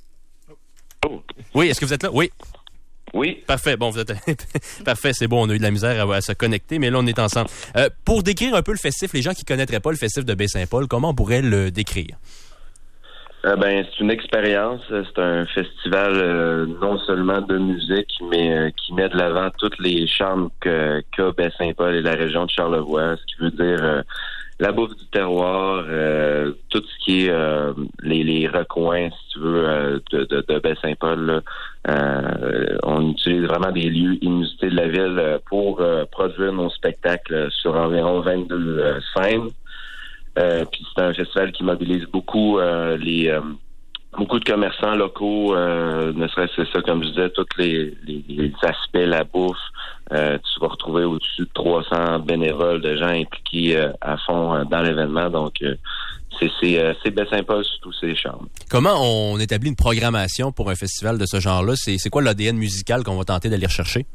Oh. Oui, est-ce que vous êtes là? Oui. Oui. Parfait. Bon, vous êtes parfait. C'est bon. On a eu de la misère à, à se connecter, mais là, on est ensemble. Euh, pour décrire un peu le festif, les gens qui connaîtraient pas le festif de Baie-Saint-Paul, comment on pourrait le décrire? Euh, ben, c'est une expérience. C'est un festival euh, non seulement de musique, mais euh, qui met de l'avant toutes les charmes que, qu'a Baie-Saint-Paul et la région de Charlevoix, ce qui veut dire euh, la bouffe du terroir, euh, tout ce qui est euh, les, les recoins, si tu veux, euh, de, de, de Baie-Saint-Paul. Là. Euh, on utilise vraiment des lieux inusités de la ville pour euh, produire nos spectacles sur environ vingt-deux euh, scènes. Euh, puis c'est un festival qui mobilise beaucoup euh, les euh, beaucoup de commerçants locaux, euh, ne serait-ce que ça, comme je disais, tous les, les, les aspects, la bouffe. Euh, tu vas retrouver au-dessus de trois cents bénévoles, de gens impliqués euh, à fond euh, dans l'événement. Donc, euh, c'est, c'est, euh, c'est Baie-Saint-Paul sous tous ses charmes. Comment on établit une programmation pour un festival de ce genre-là? C'est, c'est quoi l'A D N musical qu'on va tenter d'aller rechercher?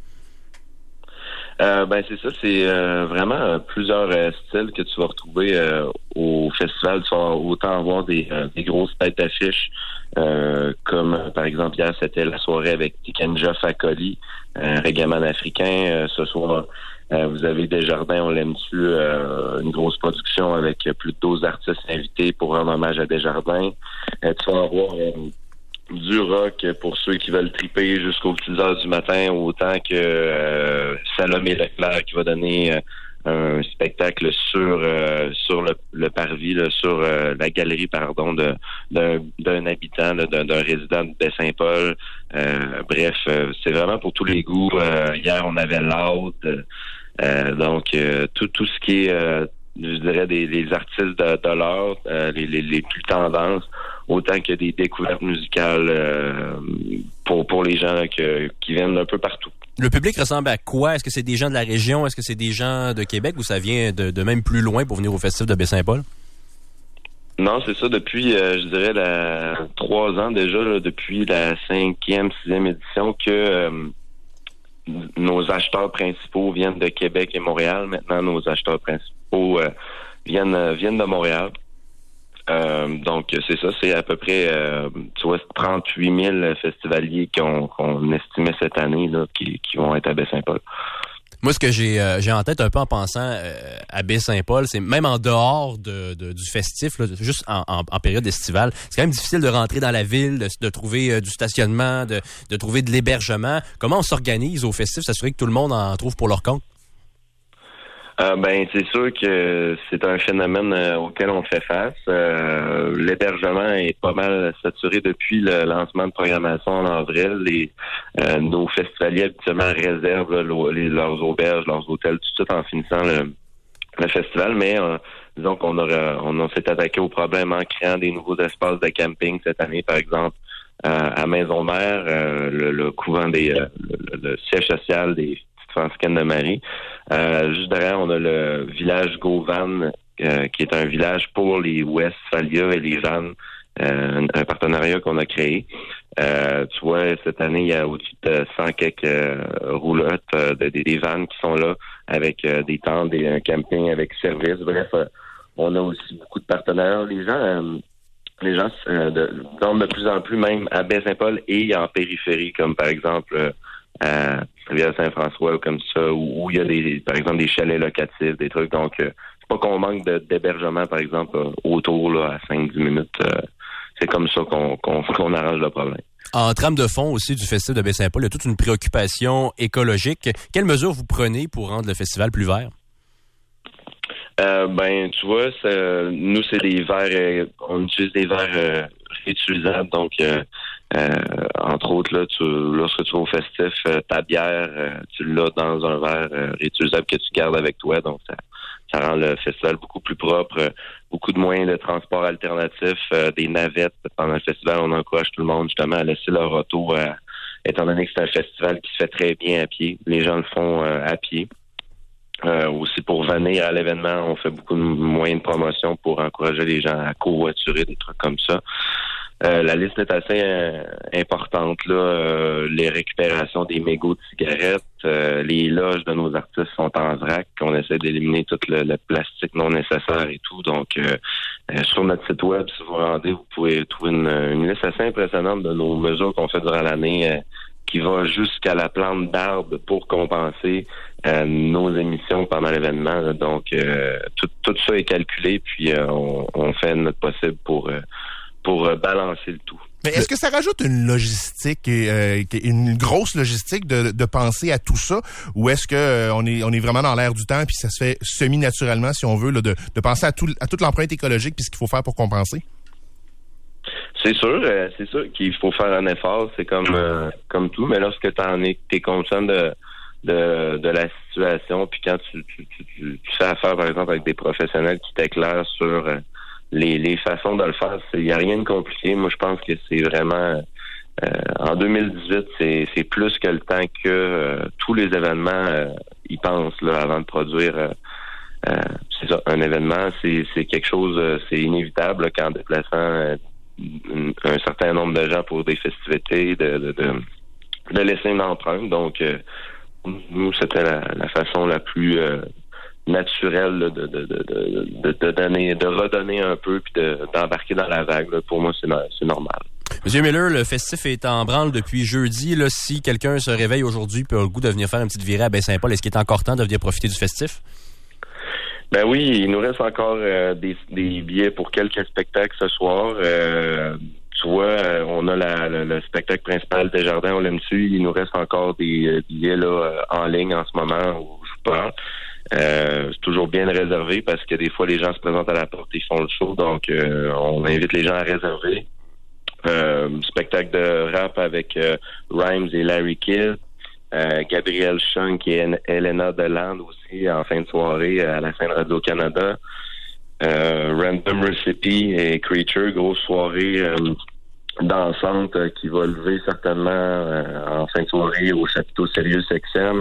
Euh, ben c'est ça, c'est euh, vraiment euh, plusieurs euh, styles que tu vas retrouver euh, au festival. Tu vas autant avoir des, euh, des grosses têtes d'affiche, euh, comme euh, par exemple hier c'était la soirée avec Tikenja Fakoli, un reggaeman africain. Euh, ce soir, euh, vous avez Desjardins, on l'aime-tu, euh, une grosse production avec plus de douze artistes invités pour rendre hommage à Desjardins. Euh, tu vas avoir euh, du rock pour ceux qui veulent triper jusqu'aux petites heures du matin, autant que euh, Salomé Leclerc qui va donner euh, un spectacle sur euh, sur le, le parvis, là, sur euh, la galerie, pardon, de, d'un, d'un habitant, là, d'un, d'un résident de Baie-Saint-Paul. Euh, bref, euh, c'est vraiment pour tous les goûts. Euh, hier, on avait l'autre. Euh, donc, euh, tout tout ce qui est, euh, je dirais, des, des artistes de, de l'art, euh, les, les, les plus tendances, autant que des découvertes musicales euh, pour pour les gens là, que, qui viennent d'un peu partout. Le public ressemble à quoi? Est-ce que c'est des gens de la région? Est-ce que c'est des gens de Québec ou ça vient de, de même plus loin pour venir au festival de Baie-Saint-Paul? Non, c'est ça, depuis, euh, je dirais, la, trois ans déjà, là, depuis la cinquième, sixième édition, que euh, nos acheteurs principaux viennent de Québec et Montréal. Maintenant, nos acheteurs principaux euh, viennent, euh, viennent de Montréal. Euh, donc, c'est ça, c'est à peu près, euh, tu vois, trente-huit mille festivaliers qu'on, qu'on estimait cette année, là, qui, qui vont être à Baie-Saint-Paul. Moi, ce que j'ai euh, j'ai en tête un peu en pensant euh, à Baie-Saint-Paul, c'est même en dehors de, de du festif, là, juste en, en, en période estivale, c'est quand même difficile de rentrer dans la ville, de, de trouver euh, du stationnement, de, de trouver de l'hébergement. Comment on s'organise au festif, s'assurer que tout le monde en trouve pour leur compte? Euh, ben, c'est sûr que c'est un phénomène euh, auquel on fait face. Euh, l'hébergement est pas mal saturé depuis le lancement de programmation en avril. Les, euh, nos festivaliers habituellement réservent là, les, leurs auberges, leurs hôtels tout de suite en finissant le, le festival, mais euh, disons qu'on aura, on, on s'est attaqué au problème en créant des nouveaux espaces de camping cette année, par exemple. Euh, à Maisonneuve, euh, le, le couvent des, euh, le, le siège social des franciscaines de Marie. Euh, juste derrière, on a le village Govan, euh, qui est un village pour les Westphalia et les vannes, euh, un partenariat qu'on a créé. Euh, tu vois, cette année, il y a au-dessus de cent quelques euh, roulottes, euh, de, de, des vannes qui sont là, avec euh, des tentes, des, un camping avec service. Bref, euh, on a aussi beaucoup de partenaires. Les gens... Euh, Les gens euh, de, dorment de plus en plus même à Baie-Saint-Paul et en périphérie, comme par exemple euh, à Rivière-Saint-François ou comme ça, où, où il y a des, par exemple, des chalets locatifs, des trucs. Donc, euh, c'est pas qu'on manque de, d'hébergement, par exemple, euh, autour là, à cinq dix minutes. Euh, c'est comme ça qu'on, qu'on, qu'on arrange le problème. En trame de fond aussi du festival de Baie-Saint-Paul, il y a toute une préoccupation écologique. Quelles mesures vous prenez pour rendre le festival plus vert? Euh, ben, tu vois, c'est, nous, c'est des verres, euh, on utilise des verres euh, réutilisables. Donc, euh, euh, entre autres, là, tu, lorsque tu vas au festif, euh, ta bière, euh, tu l'as dans un verre euh, réutilisable que tu gardes avec toi. Donc, ça, ça rend le festival beaucoup plus propre, euh, beaucoup de moyens de transport alternatifs, euh, des navettes. Pendant le festival, on encourage tout le monde, justement, à laisser leur auto, à, étant donné que c'est un festival qui se fait très bien à pied. Les gens le font euh, à pied. Euh, aussi pour venir à l'événement, on fait beaucoup de moyens de promotion pour encourager les gens à covoiturer, des trucs comme ça. Euh, la liste est assez euh, importante là. Euh, les récupérations des mégots de cigarettes, euh, les loges de nos artistes sont en vrac. On essaie d'éliminer tout le, le plastique non nécessaire et tout. Donc, euh, euh, sur notre site web, si vous vous rendez, vous pouvez trouver une, une liste assez impressionnante de nos mesures qu'on fait durant l'année. Euh, qui va jusqu'à la plante d'arbres pour compenser euh, nos émissions pendant l'événement. Là. Donc, euh, tout, tout ça est calculé, puis euh, on, on fait notre possible pour, euh, pour euh, balancer le tout. Mais est-ce que ça rajoute une logistique, euh, une grosse logistique de, de penser à tout ça, ou est-ce que euh, on est on est vraiment dans l'air du temps puis ça se fait semi-naturellement, si on veut, là, de, de penser à, tout, à toute l'empreinte écologique puis ce qu'il faut faire pour compenser? C'est sûr, euh, c'est sûr qu'il faut faire un effort, c'est comme euh, comme tout, mais lorsque t'en es, t'es conscient de, de de la situation, puis quand tu tu, tu, tu, tu fais affaire, par exemple, avec des professionnels qui t'éclairent sur euh, les, les façons de le faire, il n'y a rien de compliqué. Moi, je pense que c'est vraiment euh, en deux mille dix-huit, c'est c'est plus que le temps que euh, tous les événements euh, y pensent là avant de produire. Euh, euh, c'est ça, un événement, c'est c'est quelque chose, euh, c'est inévitable là, qu'en déplaçant euh, un certain nombre de gens pour des festivités, de, de, de, de laisser une empreinte. Donc, euh, nous, c'était la, la façon la plus euh, naturelle là, de, de, de, de, de, donner, de redonner un peu puis de, d'embarquer dans la vague. Là. Pour moi, c'est, c'est normal. Monsieur Miller, le festif est en branle depuis jeudi. Là, si quelqu'un se réveille aujourd'hui et a le goût de venir faire une petite virée à Baie-Saint-Paul, est-ce qu'il est encore temps de venir profiter du festif? Ben oui, il nous reste encore euh, des, des billets pour quelques spectacles ce soir. Euh, tu vois, euh, on a la, le, le spectacle principal Desjardins, on l'aime dessus. Il nous reste encore des euh, billets là en ligne en ce moment où je parle. Euh, c'est toujours bien réservé parce que des fois les gens se présentent à la porte et font le show, donc euh, on invite les gens à réserver. Euh, spectacle de rap avec euh, Rhymes et Larry Kidd. Euh, Gabriel Chung et Elena Deland aussi en fin de soirée à la scène Radio-Canada. Euh, Random Recipe et Creature, grosse soirée euh, dansante euh, qui va lever certainement euh, en fin de soirée au chapiteau Sirius X M.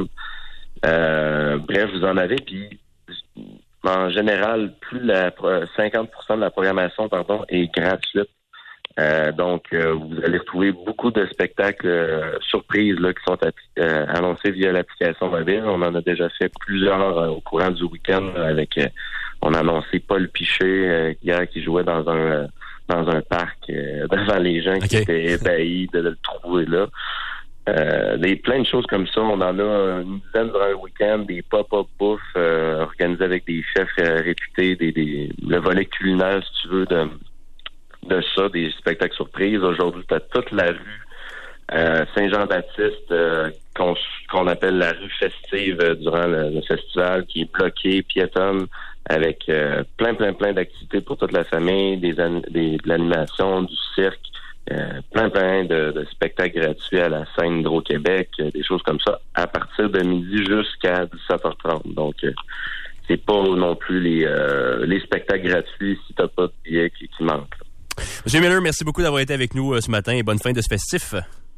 Euh, bref, vous en avez, puis en général, plus la cinquante pour cent de la programmation pardon, est gratuite. Euh, donc, euh, vous allez retrouver beaucoup de spectacles euh, surprises là, qui sont appli- euh, annoncés via l'application mobile. On en a déjà fait plusieurs euh, au courant du week-end là, avec... Euh, on a annoncé Paul Piché euh, hier qui jouait dans un euh, dans un parc euh, devant les gens qui okay. étaient ébahis de, de le trouver là. Euh, des plein de choses comme ça. On en a une dizaine durant le week-end, des pop-up bouffe euh, organisés avec des chefs euh, réputés, des, des le volet culinaire, si tu veux, de, de ça, des spectacles surprises. Aujourd'hui, t'as toute la rue euh, Saint-Jean-Baptiste euh, qu'on, qu'on appelle la rue festive euh, durant le, le festival, qui est bloquée, piétonne, avec euh, plein, plein, plein d'activités pour toute la famille, des, an- des de l'animation, du cirque, euh, plein, plein de, de spectacles gratuits à la scène Hydro-Québec, euh, des choses comme ça, à partir de midi jusqu'à dix-sept heures trente. Donc, euh, c'est pas non plus les, euh, les spectacles gratuits si t'as pas de billets qui, qui manquent. Là. Monsieur Miller, merci beaucoup d'avoir été avec nous euh, ce matin et bonne fin de ce festif.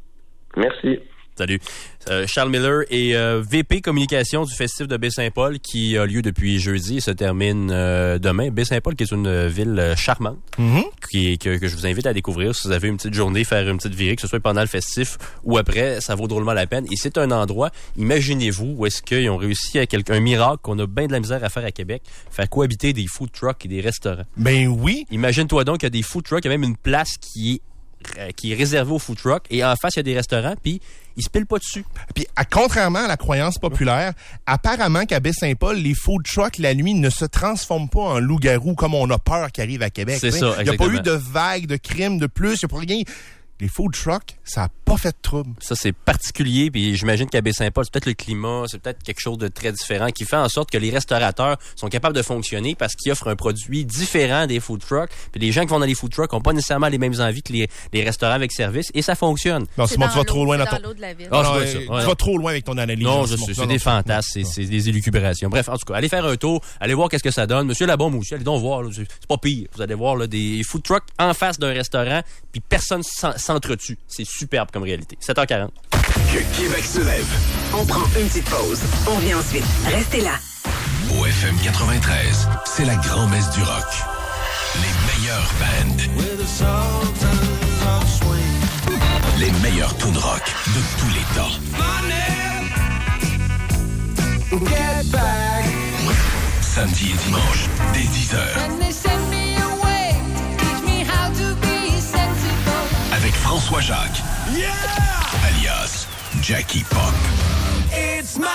Merci. Salut. Euh, Charles Miller est euh, V P communication du Festif de Baie-Saint-Paul qui a lieu depuis jeudi et se termine euh, demain. Baie-Saint-Paul qui est une ville charmante mm-hmm. qui, que, que je vous invite à découvrir si vous avez une petite journée, faire une petite virée, que ce soit pendant le festif ou après, ça vaut drôlement la peine. Et c'est un endroit, imaginez-vous, où est-ce qu'ils ont réussi à quelque, un miracle qu'on a bien de la misère à faire à Québec, faire cohabiter des food trucks et des restaurants. Ben oui. Imagine-toi donc qu'il y a des food trucks, il y a même une place qui est qui est réservé aux food trucks et en face il y a des restaurants puis ils se pilent pas dessus. Puis à, contrairement à la croyance populaire, apparemment qu'à Baie-Saint-Paul, les food trucks la nuit ne se transforment pas en loup-garou comme on a peur qu'ils arrivent à Québec. C'est ça, il n'y a pas eu de vagues de crimes de plus, il n'y a pas rien. Les food trucks, ça n'a pas fait de trouble. Ça, c'est particulier, puis j'imagine qu'à Baie-Saint-Paul, c'est peut-être le climat, c'est peut-être quelque chose de très différent qui fait en sorte que les restaurateurs sont capables de fonctionner parce qu'ils offrent un produit différent des food trucks. Puis les gens qui vont dans les food trucks n'ont pas nécessairement les mêmes envies que les, les restaurants avec service, et ça fonctionne. Non, Simon, tu vas trop loin dans ton... l'eau de la ville. Oh, non, euh, tu vas trop loin avec ton analyse. Non, je sais, c'est des fantasmes, c'est, c'est des élucubrations. Bref, en tout cas, allez faire un tour, allez voir qu'est-ce que ça donne. Monsieur Labombe aussi, allez donc voir, là, c'est, c'est pas pire. Vous allez voir là, des food trucks en face d'un restaurant, puis personne s'entretue. C'est superbe comme réalité. sept heures quarante. Que Québec se lève. On prend une petite pause. On revient ensuite. Restez là. Au F M quatre-vingt-treize, c'est la grand-messe du rock. Les meilleurs bands. Les meilleurs tunes rock de tous les temps. Get back. Samedi et dimanche, dès dix heures. Avec François Jacques, yeah! alias Jackie Pop. It's my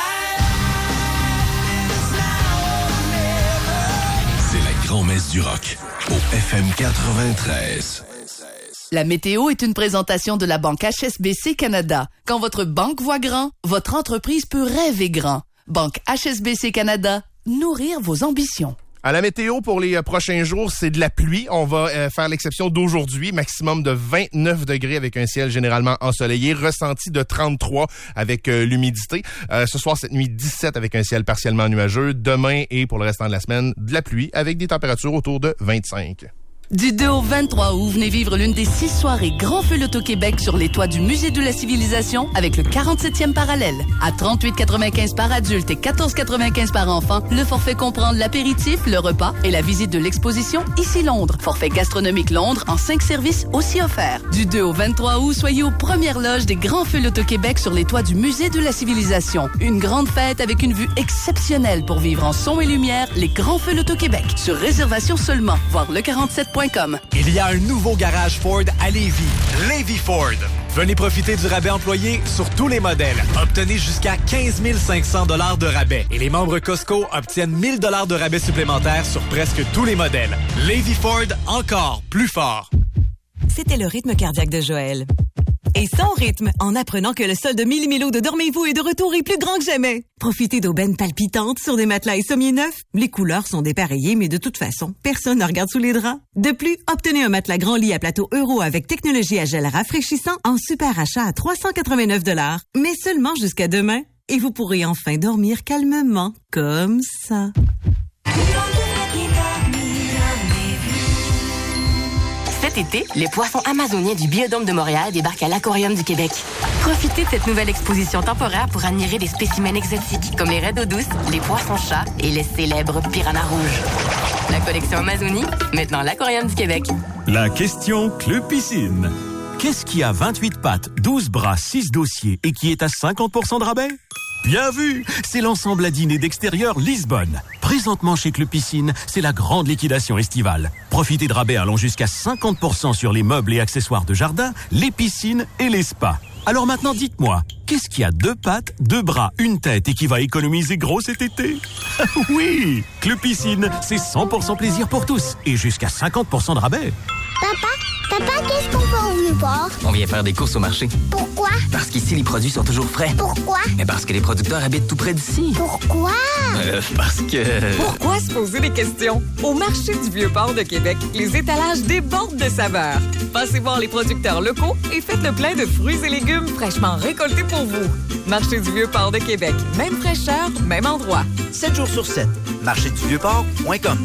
C'est la grand-messe du rock au F M quatre-vingt-treize. La météo est une présentation de la banque H S B C Canada. Quand votre banque voit grand, votre entreprise peut rêver grand. Banque H S B C Canada, nourrir vos ambitions. À la météo pour les euh, prochains jours, c'est de la pluie. On va euh, faire l'exception d'aujourd'hui. Maximum de vingt-neuf degrés avec un ciel généralement ensoleillé. Ressenti de trente-trois avec euh, l'humidité. Euh, ce soir, cette nuit, dix-sept avec un ciel partiellement nuageux. Demain et pour le restant de la semaine, de la pluie avec des températures autour de vingt-cinq. Du deux au vingt-trois août, venez vivre l'une des six soirées Grand Feu l'Auto-Québec sur les toits du Musée de la Civilisation avec le quarante-septième parallèle. À trente-huit quatre-vingt-quinze par adulte et quatorze quatre-vingt-quinze par enfant, le forfait comprend l'apéritif, le repas et la visite de l'exposition Ici Londres. Forfait gastronomique Londres en cinq services aussi offerts. Du deux au vingt-trois août, soyez aux premières loges des Grands Feux l'Auto-Québec sur les toits du Musée de la Civilisation. Une grande fête avec une vue exceptionnelle pour vivre en son et lumière les Grands Feux l'Auto-Québec. Sur réservation seulement, voir le quarante-sept point com. Il y a un nouveau garage Ford à Lévis, Lévis Ford. Venez profiter du rabais employé sur tous les modèles. Obtenez jusqu'à quinze mille cinq cents dollars de rabais. Et les membres Costco obtiennent mille dollars de rabais supplémentaires sur presque tous les modèles. Lévis Ford, encore plus fort. C'était le rythme cardiaque de Joël. Et son rythme, en apprenant que le solde Millimilo de Dormez-vous est de retour et plus grand que jamais. Profitez d'aubaines palpitantes sur des matelas et sommiers neufs. Les couleurs sont dépareillées, mais de toute façon, personne ne regarde sous les draps. De plus, obtenez un matelas grand lit à plateau Euro avec technologie à gel rafraîchissant en super achat à trois cent quatre-vingt-neuf dollars, mais seulement jusqu'à demain. Et vous pourrez enfin dormir calmement, comme ça. Cet été, les poissons amazoniens du Biodôme de Montréal débarquent à l'Aquarium du Québec. Profitez de cette nouvelle exposition temporaire pour admirer des spécimens exotiques comme les raies d'eau douce, les poissons-chats et les célèbres piranhas rouges. La collection Amazonie, maintenant l'Aquarium du Québec. La question Club Piscine. Qu'est-ce qui a vingt-huit pattes, douze bras, six dossiers et qui est à cinquante pour cent de rabais? Bien vu, c'est l'ensemble à dîner d'extérieur Lisbonne. Présentement chez Club Piscine, c'est la grande liquidation estivale. Profitez de rabais allant jusqu'à cinquante pour cent sur les meubles et accessoires de jardin, les piscines et les spas. Alors maintenant, dites-moi, qu'est-ce qui a deux pattes, deux bras, une tête et qui va économiser gros cet été? Oui, Club Piscine, c'est cent pour cent plaisir pour tous et jusqu'à cinquante pour cent de rabais. Papa, papa, qu'est-ce qu'on fait au Vieux-Port? On vient faire des courses au marché. Pourquoi? Parce qu'ici, les produits sont toujours frais. Pourquoi? Mais parce que les producteurs habitent tout près d'ici. Pourquoi? Euh, parce que... Pourquoi se poser des questions? Au marché du Vieux-Port de Québec, les étalages débordent de saveurs. Passez voir les producteurs locaux et faites le plein de fruits et légumes fraîchement récoltés pour vous. Marché du Vieux-Port de Québec. Même fraîcheur, même endroit. sept jours sur sept. marché du vieux port point com.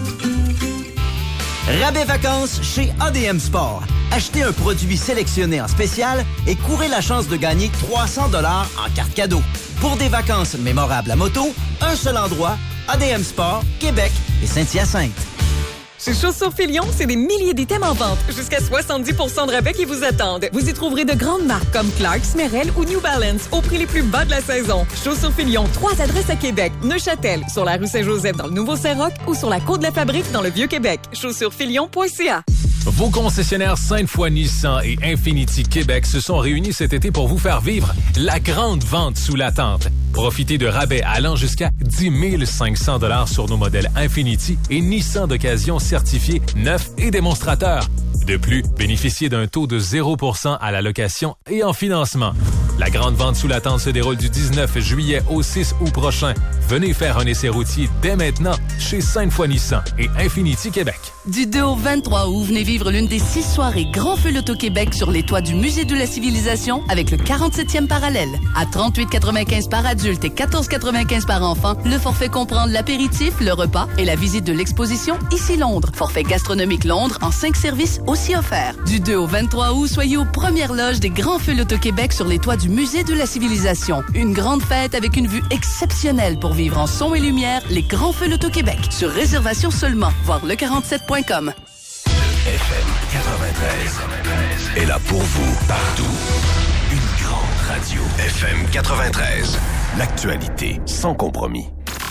Rabais vacances chez A D M Sport. Achetez un produit sélectionné en spécial et courez la chance de gagner trois cents dollars en carte cadeau. Pour des vacances mémorables à moto, un seul endroit, A D M Sport, Québec et Saint-Hyacinthe. Chez Chaussures Filion, c'est des milliers d'items en vente, jusqu'à soixante-dix pour cent de rabais qui vous attendent. Vous y trouverez de grandes marques comme Clarks, Merrell ou New Balance au prix les plus bas de la saison. Chaussures Filion, trois adresses à Québec, Neuchâtel, sur la rue Saint-Joseph dans le Nouveau-Saint-Roch ou sur la côte de la Fabrique dans le Vieux-Québec. chaussures filion point c a. Vos concessionnaires Sainte-Foy Nissan et Infinity Québec se sont réunis cet été pour vous faire vivre la grande vente sous la tente. Profitez de rabais allant jusqu'à dix mille cinq cents dollars sur nos modèles Infinity et Nissan d'occasion certifiés neufs et démonstrateurs. De plus, bénéficiez d'un taux de zéro pour cent à la location et en financement. La grande vente sous la tente se déroule du dix-neuf juillet au six août prochain. Venez faire un essai routier dès maintenant chez Sainte-Foy Nissan et Infinity Québec. Du deux au vingt-trois août, venez vivre l'une des six soirées Grand Feu L'Auto-Québec sur les toits du Musée de la Civilisation avec le quarante-septième parallèle. À trente-huit quatre-vingt-quinze par adulte et quatorze quatre-vingt-quinze par enfant, le forfait comprend l'apéritif, le repas et la visite de l'exposition Ici Londres. Forfait gastronomique Londres en cinq services aussi offerts. Du deux au vingt-trois août, soyez aux premières loges des Grands Feux L'Auto-Québec sur les toits du Musée de la Civilisation. Une grande fête avec une vue exceptionnelle pour vivre en son et lumière les Grands Feux L'Auto-Québec. Sur réservation seulement. Voir le quarante-sept point com. F M quatre-vingt-treize est là pour vous partout. Une grande radio. F M quatre-vingt-treize. L'actualité sans compromis.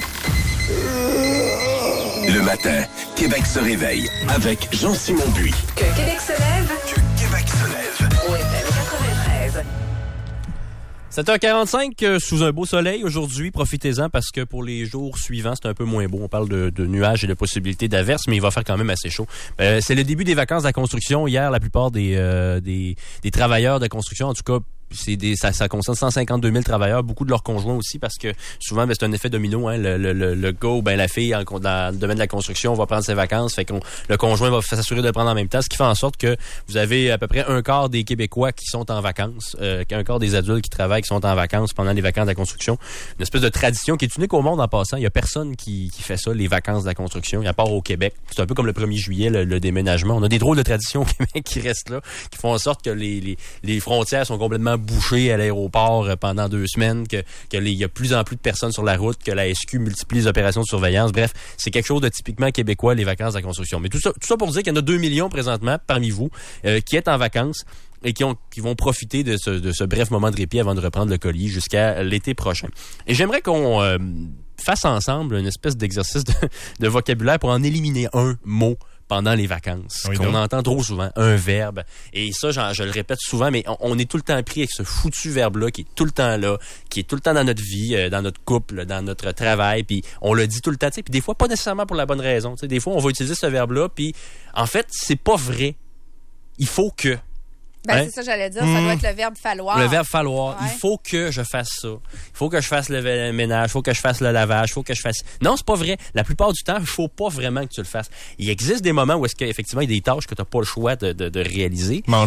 Le matin, Québec se réveille avec Jean-Simon Buis. Que Québec se lève. Que Québec se lève. Au F M quatre-vingt-treize. sept heures quarante-cinq, euh, sous un beau soleil aujourd'hui. Profitez-en parce que pour les jours suivants, c'est un peu moins beau. On parle de, de nuages et de possibilités d'averses, mais il va faire quand même assez chaud. Euh, c'est le début des vacances de la construction. Hier, la plupart des, euh, des, des travailleurs de construction, en tout cas, c'est des, ça, ça concerne cent cinquante-deux mille travailleurs, beaucoup de leurs conjoints aussi, parce que souvent, ben, c'est un effet domino. Hein, le, le, le, le gars ou ben, la fille en, dans le domaine de la construction va prendre ses vacances, fait qu'on le conjoint va s'assurer de le prendre en même temps, ce qui fait en sorte que vous avez à peu près un quart des Québécois qui sont en vacances, euh, un quart des adultes qui travaillent qui sont en vacances pendant les vacances de la construction. Une espèce de tradition qui est unique au monde en passant. Il y a personne qui, qui fait ça, les vacances de la construction, à part au Québec. C'est un peu comme le premier juillet, le, le déménagement. On a des drôles de traditions au Québec qui restent là, qui font en sorte que les, les, les frontières sont complètement bouchées à l'aéroport pendant deux semaines, que que les, il y a plus en plus de personnes sur la route, que la S Q multiplie les opérations de surveillance. Bref, c'est quelque chose de typiquement québécois, les vacances de la construction. Mais tout ça, tout ça pour dire qu'il y en a deux millions présentement parmi vous euh, qui êtes en vacances et qui, ont, qui vont profiter de ce, de ce bref moment de répit avant de reprendre le collier jusqu'à l'été prochain. Et j'aimerais qu'on euh, fasse ensemble une espèce d'exercice de, de vocabulaire pour en éliminer un mot pendant les vacances, oui, qu'on donc. entend trop souvent, un verbe. Et ça, genre, je le répète souvent, mais on, on est tout le temps pris avec ce foutu verbe-là qui est tout le temps là, qui est tout le temps dans notre vie, euh, dans notre couple, dans notre travail, puis on le dit tout le temps, tu sais, puis des fois, pas nécessairement pour la bonne raison. Tu sais, des fois, on va utiliser ce verbe-là, puis en fait, c'est pas vrai. Il faut que... Ben, hein? c'est ça, j'allais dire. Ça mmh. doit être le verbe falloir. Le verbe falloir. Ouais. Il faut que je fasse ça. Il faut que je fasse le ménage. Il faut que je fasse le lavage. Il faut que je fasse... Non, c'est pas vrai. La plupart du temps, il faut pas vraiment que tu le fasses. Il existe des moments où est-ce qu'effectivement, il y a des tâches que tu n'as pas le choix de, de, de réaliser. Manger.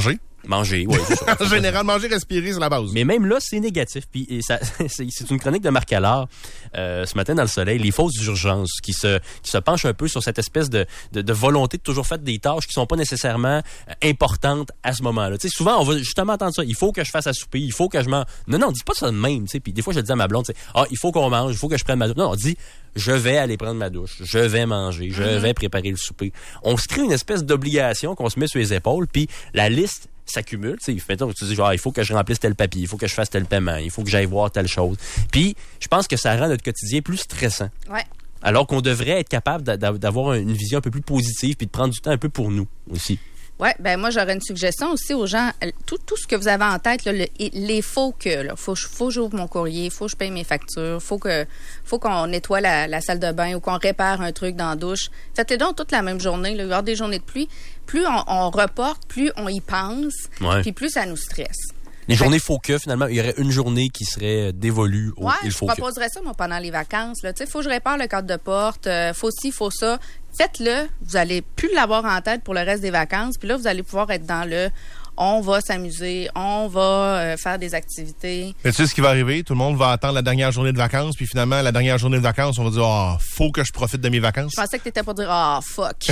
Manger, oui, c'est ça. En général, manger, respirer, c'est la base. Mais même là, c'est négatif. Puis et ça, c'est, c'est une chronique de Marc Allard, euh, ce matin dans Le Soleil, les fausses urgences, qui se qui se penchent un peu sur cette espèce de, de, de volonté de toujours faire des tâches qui sont pas nécessairement importantes à ce moment-là. Tu sais, souvent, on va justement entendre ça. Il faut que je fasse à souper, il faut que je mange. Non, non, dis pas ça de même. Tu sais. Puis des fois, je le dis à ma blonde, tu sais, ah, il faut qu'on mange, il faut que je prenne ma douche. Non, on dit, je vais aller prendre ma douche, je vais manger, je mm-hmm. vais préparer le souper. On se crée une espèce d'obligation qu'on se met sur les épaules, puis la liste s'accumule. Tu sais, mettons que tu dis genre, il faut que je remplisse tel papier, il faut que je fasse tel paiement, il faut que j'aille voir telle chose. Puis, je pense que ça rend notre quotidien plus stressant. Ouais. Alors qu'on devrait être capable d'avoir une vision un peu plus positive puis de prendre du temps un peu pour nous aussi. Oui, ben moi, j'aurais une suggestion aussi aux gens. Tout, tout ce que vous avez en tête, là, le, les faux que, là, faut, faut que j'ouvre mon courrier, faut que je paye mes factures, faut que, faut qu'on nettoie la, la salle de bain ou qu'on répare un truc dans la douche. Faites-les donc toute la même journée, là, lors des journées de pluie. Plus on, on reporte, plus on y pense, ouais. puis plus ça nous stresse. Les journées faux que, finalement, il y aurait une journée qui serait dévolue au ouais, il faut que. Je proposerais ça, moi, pendant les vacances. Il faut que je répare le cadre de porte, euh, faut ci, faut ça. Faites-le, vous allez plus l'avoir en tête pour le reste des vacances. Puis là, vous allez pouvoir être dans le on va s'amuser, on va euh, faire des activités. Mais tu sais ce qui va arriver? Tout le monde va attendre la dernière journée de vacances, puis finalement, la dernière journée de vacances, on va dire, ah, oh, faut que je profite de mes vacances. Je pensais que t'étais pour dire, ah, oh, fuck.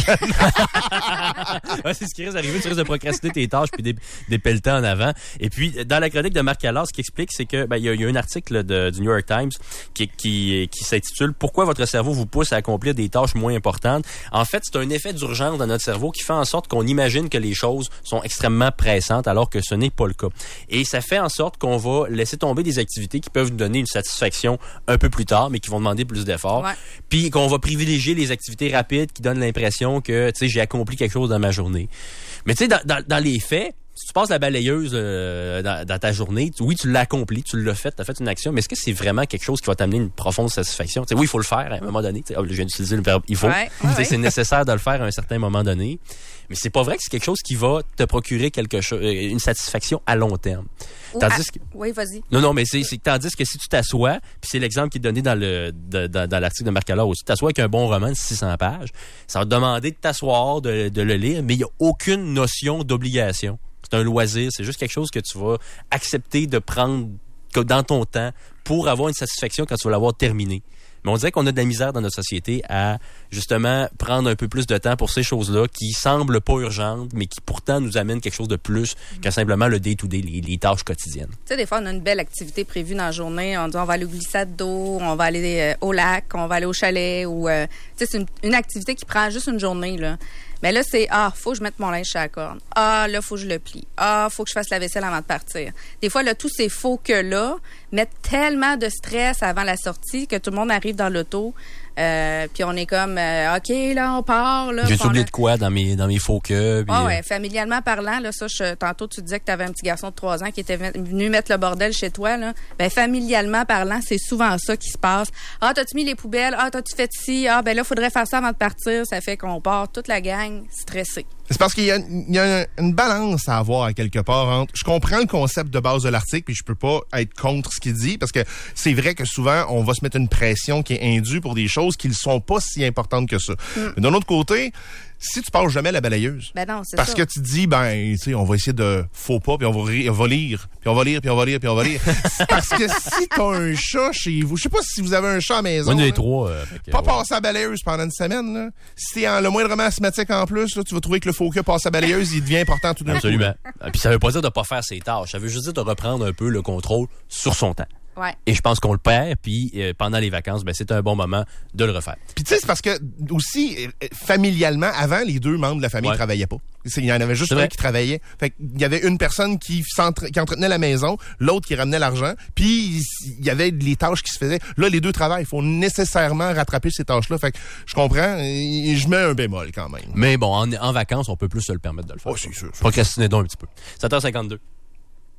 Ouais, c'est ce qui risque d'arriver, tu risques de procrastiner tes tâches puis des, des pelletants en avant. Et puis, dans la chronique de Marc Allard, ce qui explique, c'est que, ben, il y, y a un article de, du New York Times qui, qui, qui s'intitule Pourquoi votre cerveau vous pousse à accomplir des tâches moins importantes. En fait, c'est un effet d'urgence dans notre cerveau qui fait en sorte qu'on imagine que les choses sont extrêmement pressantes, alors que ce n'est pas le cas. Et ça fait en sorte qu'on va laisser tomber des activités qui peuvent nous donner une satisfaction un peu plus tard, mais qui vont demander plus d'efforts. Ouais. Puis qu'on va privilégier les activités rapides qui donnent l'impression que, tu sais, j'ai accompli quelque chose dans ma journée. Mais tu sais, dans, dans, dans les faits, si tu passes la balayeuse euh, dans, dans ta journée, tu, oui, tu l'as accompli, tu l'as fait, tu as fait une action, mais est-ce que c'est vraiment quelque chose qui va t'amener une profonde satisfaction? T'sais, oui, il faut le faire à un moment donné. Oh, je viens d'utiliser le verbe « il faut ouais, ». Ouais. C'est nécessaire de le faire à un certain moment donné. Mais c'est pas vrai que c'est quelque chose qui va te procurer quelque chose, une satisfaction à long terme. Tandis à... que... Oui, vas-y. Non, non, mais c'est, c'est tandis que si tu t'assois, puis c'est l'exemple qui est donné dans le de, dans, dans l'article de Marc Allard aussi, tu t'assois avec un bon roman de six cents pages, ça va te demander de t'asseoir, de, de le lire, mais il n'y a aucune notion d'obligation. C'est un loisir, c'est juste quelque chose que tu vas accepter de prendre dans ton temps pour avoir une satisfaction quand tu vas l'avoir terminé. Mais on dirait qu'on a de la misère dans notre société à, justement, prendre un peu plus de temps pour ces choses-là qui semblent pas urgentes, mais qui pourtant nous amènent quelque chose de plus que simplement le day-to-day, les, les tâches quotidiennes. Tu sais, des fois, on a une belle activité prévue dans la journée. On dit, on va aller au glissade d'eau, on va aller euh, au lac, on va aller au chalet, ou, euh, tu sais, c'est une, une activité qui prend juste une journée, là. Mais là, c'est, ah, faut que je mette mon linge sur la corde. Ah, là, faut que je le plie. Ah, faut que je fasse la vaisselle avant de partir. Des fois, là, tous ces faux que-là mettent tellement de stress avant la sortie que tout le monde arrive dans l'auto. Euh, puis on est comme, euh, OK, là, on part. Là, j'ai oublié de quoi dans mes, dans mes faux que. Ah ouais, familialement parlant, là, ça, je, tantôt, tu disais que tu avais un petit garçon de trois ans qui était venu mettre le bordel chez toi, là. Ben, familialement parlant, c'est souvent ça qui se passe. Ah, t'as-tu mis les poubelles? Ah, t'as-tu fait ci? Ah, ben là, faudrait faire ça avant de partir. Ça fait qu'on part toute la gang stressée. C'est parce qu'il y a, il y a une balance à avoir à quelque part entre... Je comprends le concept de base de l'article, puis je peux pas être contre ce qu'il dit, parce que c'est vrai que souvent, on va se mettre une pression qui est indue pour des choses qui ne sont pas si importantes que ça. Mm. Mais d'un autre côté, si tu passes jamais la balayeuse, ben non, c'est parce ça. que tu dis, ben, tu sais, on va essayer de faux pas, puis on va, on va lire, puis on va lire, puis on va lire, puis on va lire. Parce que si t'as un chat chez vous, je sais pas si vous avez un chat à la maison. Moi, on est trois. Euh, que, pas ouais. passer la balayeuse pendant une semaine, là. Si t'es en le moindrement asthmatique en plus, là, tu vas trouver que le faux que passe la balayeuse, il devient important tout d'un coup. Absolument. Puis ça veut pas dire de pas faire ses tâches. Ça veut juste dire de reprendre un peu le contrôle sur son temps. Ouais. Et je pense qu'on le perd, puis euh, pendant les vacances, ben c'est un bon moment de le refaire. Puis tu sais, c'est parce que aussi, euh, familialement, avant, les deux membres de la famille ne ouais. travaillaient pas. Il y en avait juste un qui travaillait. Fait qu'il y avait une personne qui, qui entretenait la maison, l'autre qui ramenait l'argent, puis il y avait les tâches qui se faisaient. Là, les deux travaillent. Il faut nécessairement rattraper ces tâches-là. Fait que je comprends, et je mets un bémol quand même. Mais bon, en, en vacances, on peut plus se le permettre de le faire. Oh, c'est sûr. Procrastiner donc un petit peu. sept heures cinquante-deux.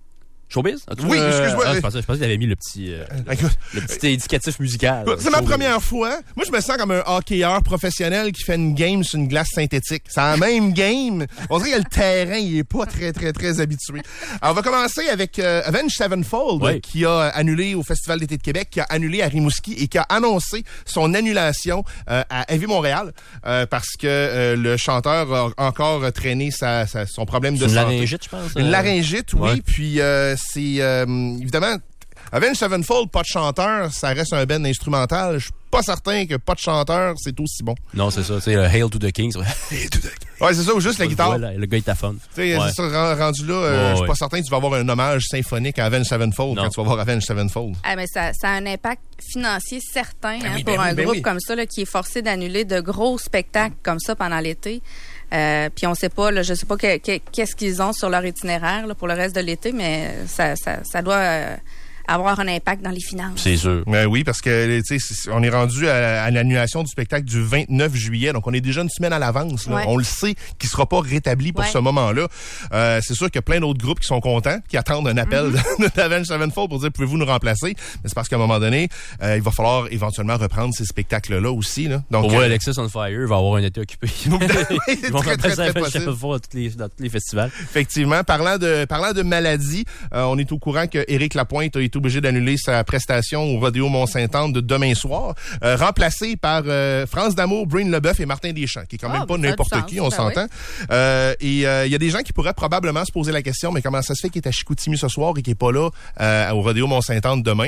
Showbiz? Oui, euh, excuse-moi. Ah, je pensais, je pensais qu'il avait mis le petit, euh, le petit indicatif musical. C'est ma première fois. Moi, je me sens comme un hockeyeur professionnel qui fait une game sur une glace synthétique. C'est la même game. On dirait que le terrain, il est pas très, très, très habitué. Alors, on va commencer avec euh, Avenged Sevenfold, oui. qui a annulé au Festival d'été de Québec, qui a annulé à Rimouski et qui a annoncé son annulation euh, à Heavy Montréal euh, parce que euh, le chanteur a encore traîné sa, sa, son problème de une santé. laryngite, je pense. Une euh... laryngite, oui. Ouais. Puis euh, c'est euh, évidemment Avenged Sevenfold, pas de chanteur, ça reste un band instrumental. Je suis pas certain que pas de chanteur, c'est aussi bon. Non, c'est ça. C'est uh, Hail to the Kings. Hail to the Kings. Ouais, c'est ça, ou juste la guitare. Voix, le gars est à fond. Tu sais, ouais. c'est ça, rendu là, euh, ouais, je suis pas ouais. certain que tu vas avoir un hommage symphonique à Avenged Sevenfold non. quand tu vas voir Avenged Sevenfold. Ah, mais ça, ça a un impact financier certain ben hein, oui, ben pour oui, un ben groupe oui. comme ça là, qui est forcé d'annuler de gros spectacles comme ça pendant l'été. Euh, puis on sait pas, là, je sais pas que, que, qu'est-ce qu'ils ont sur leur itinéraire là, pour le reste de l'été, mais ça, ça, ça doit euh, avoir un impact dans les finances. C'est sûr. Ben oui, parce que tu sais, on est rendu à, à l'annulation du spectacle du vingt-neuf juillet, donc on est déjà une semaine à l'avance. Là. Ouais. On le sait qu'il sera pas rétabli pour ouais. ce moment-là. Euh, c'est sûr qu'il y a plein d'autres groupes qui sont contents, qui attendent un appel mm-hmm. d'Avenged Sevenfold pour dire pouvez-vous nous remplacer. Mais c'est parce qu'à un moment donné, euh, il va falloir éventuellement reprendre ces spectacles-là aussi. Là. Donc, pour euh, Alexis on Fire va avoir un été occupé. Ils vont remplacer Avenged Sevenfold dans tous les, dans tous les festivals. Effectivement. Parlant de parlant de maladie, euh, on est au courant que Éric Lapointe a été obligé d'annuler sa prestation au Rodéo Mont-Sainte-Anne de demain soir, euh, remplacé par euh, France D'Amour, Breen Leboeuf et Martin Deschamps, qui est quand même ah, pas n'importe qui, on ben s'entend. Oui. Euh, et il euh, y a des gens qui pourraient probablement se poser la question, mais comment ça se fait qu'il est à Chicoutimi ce soir et qu'il est pas là euh, au Rodéo Mont-Sainte-Anne demain?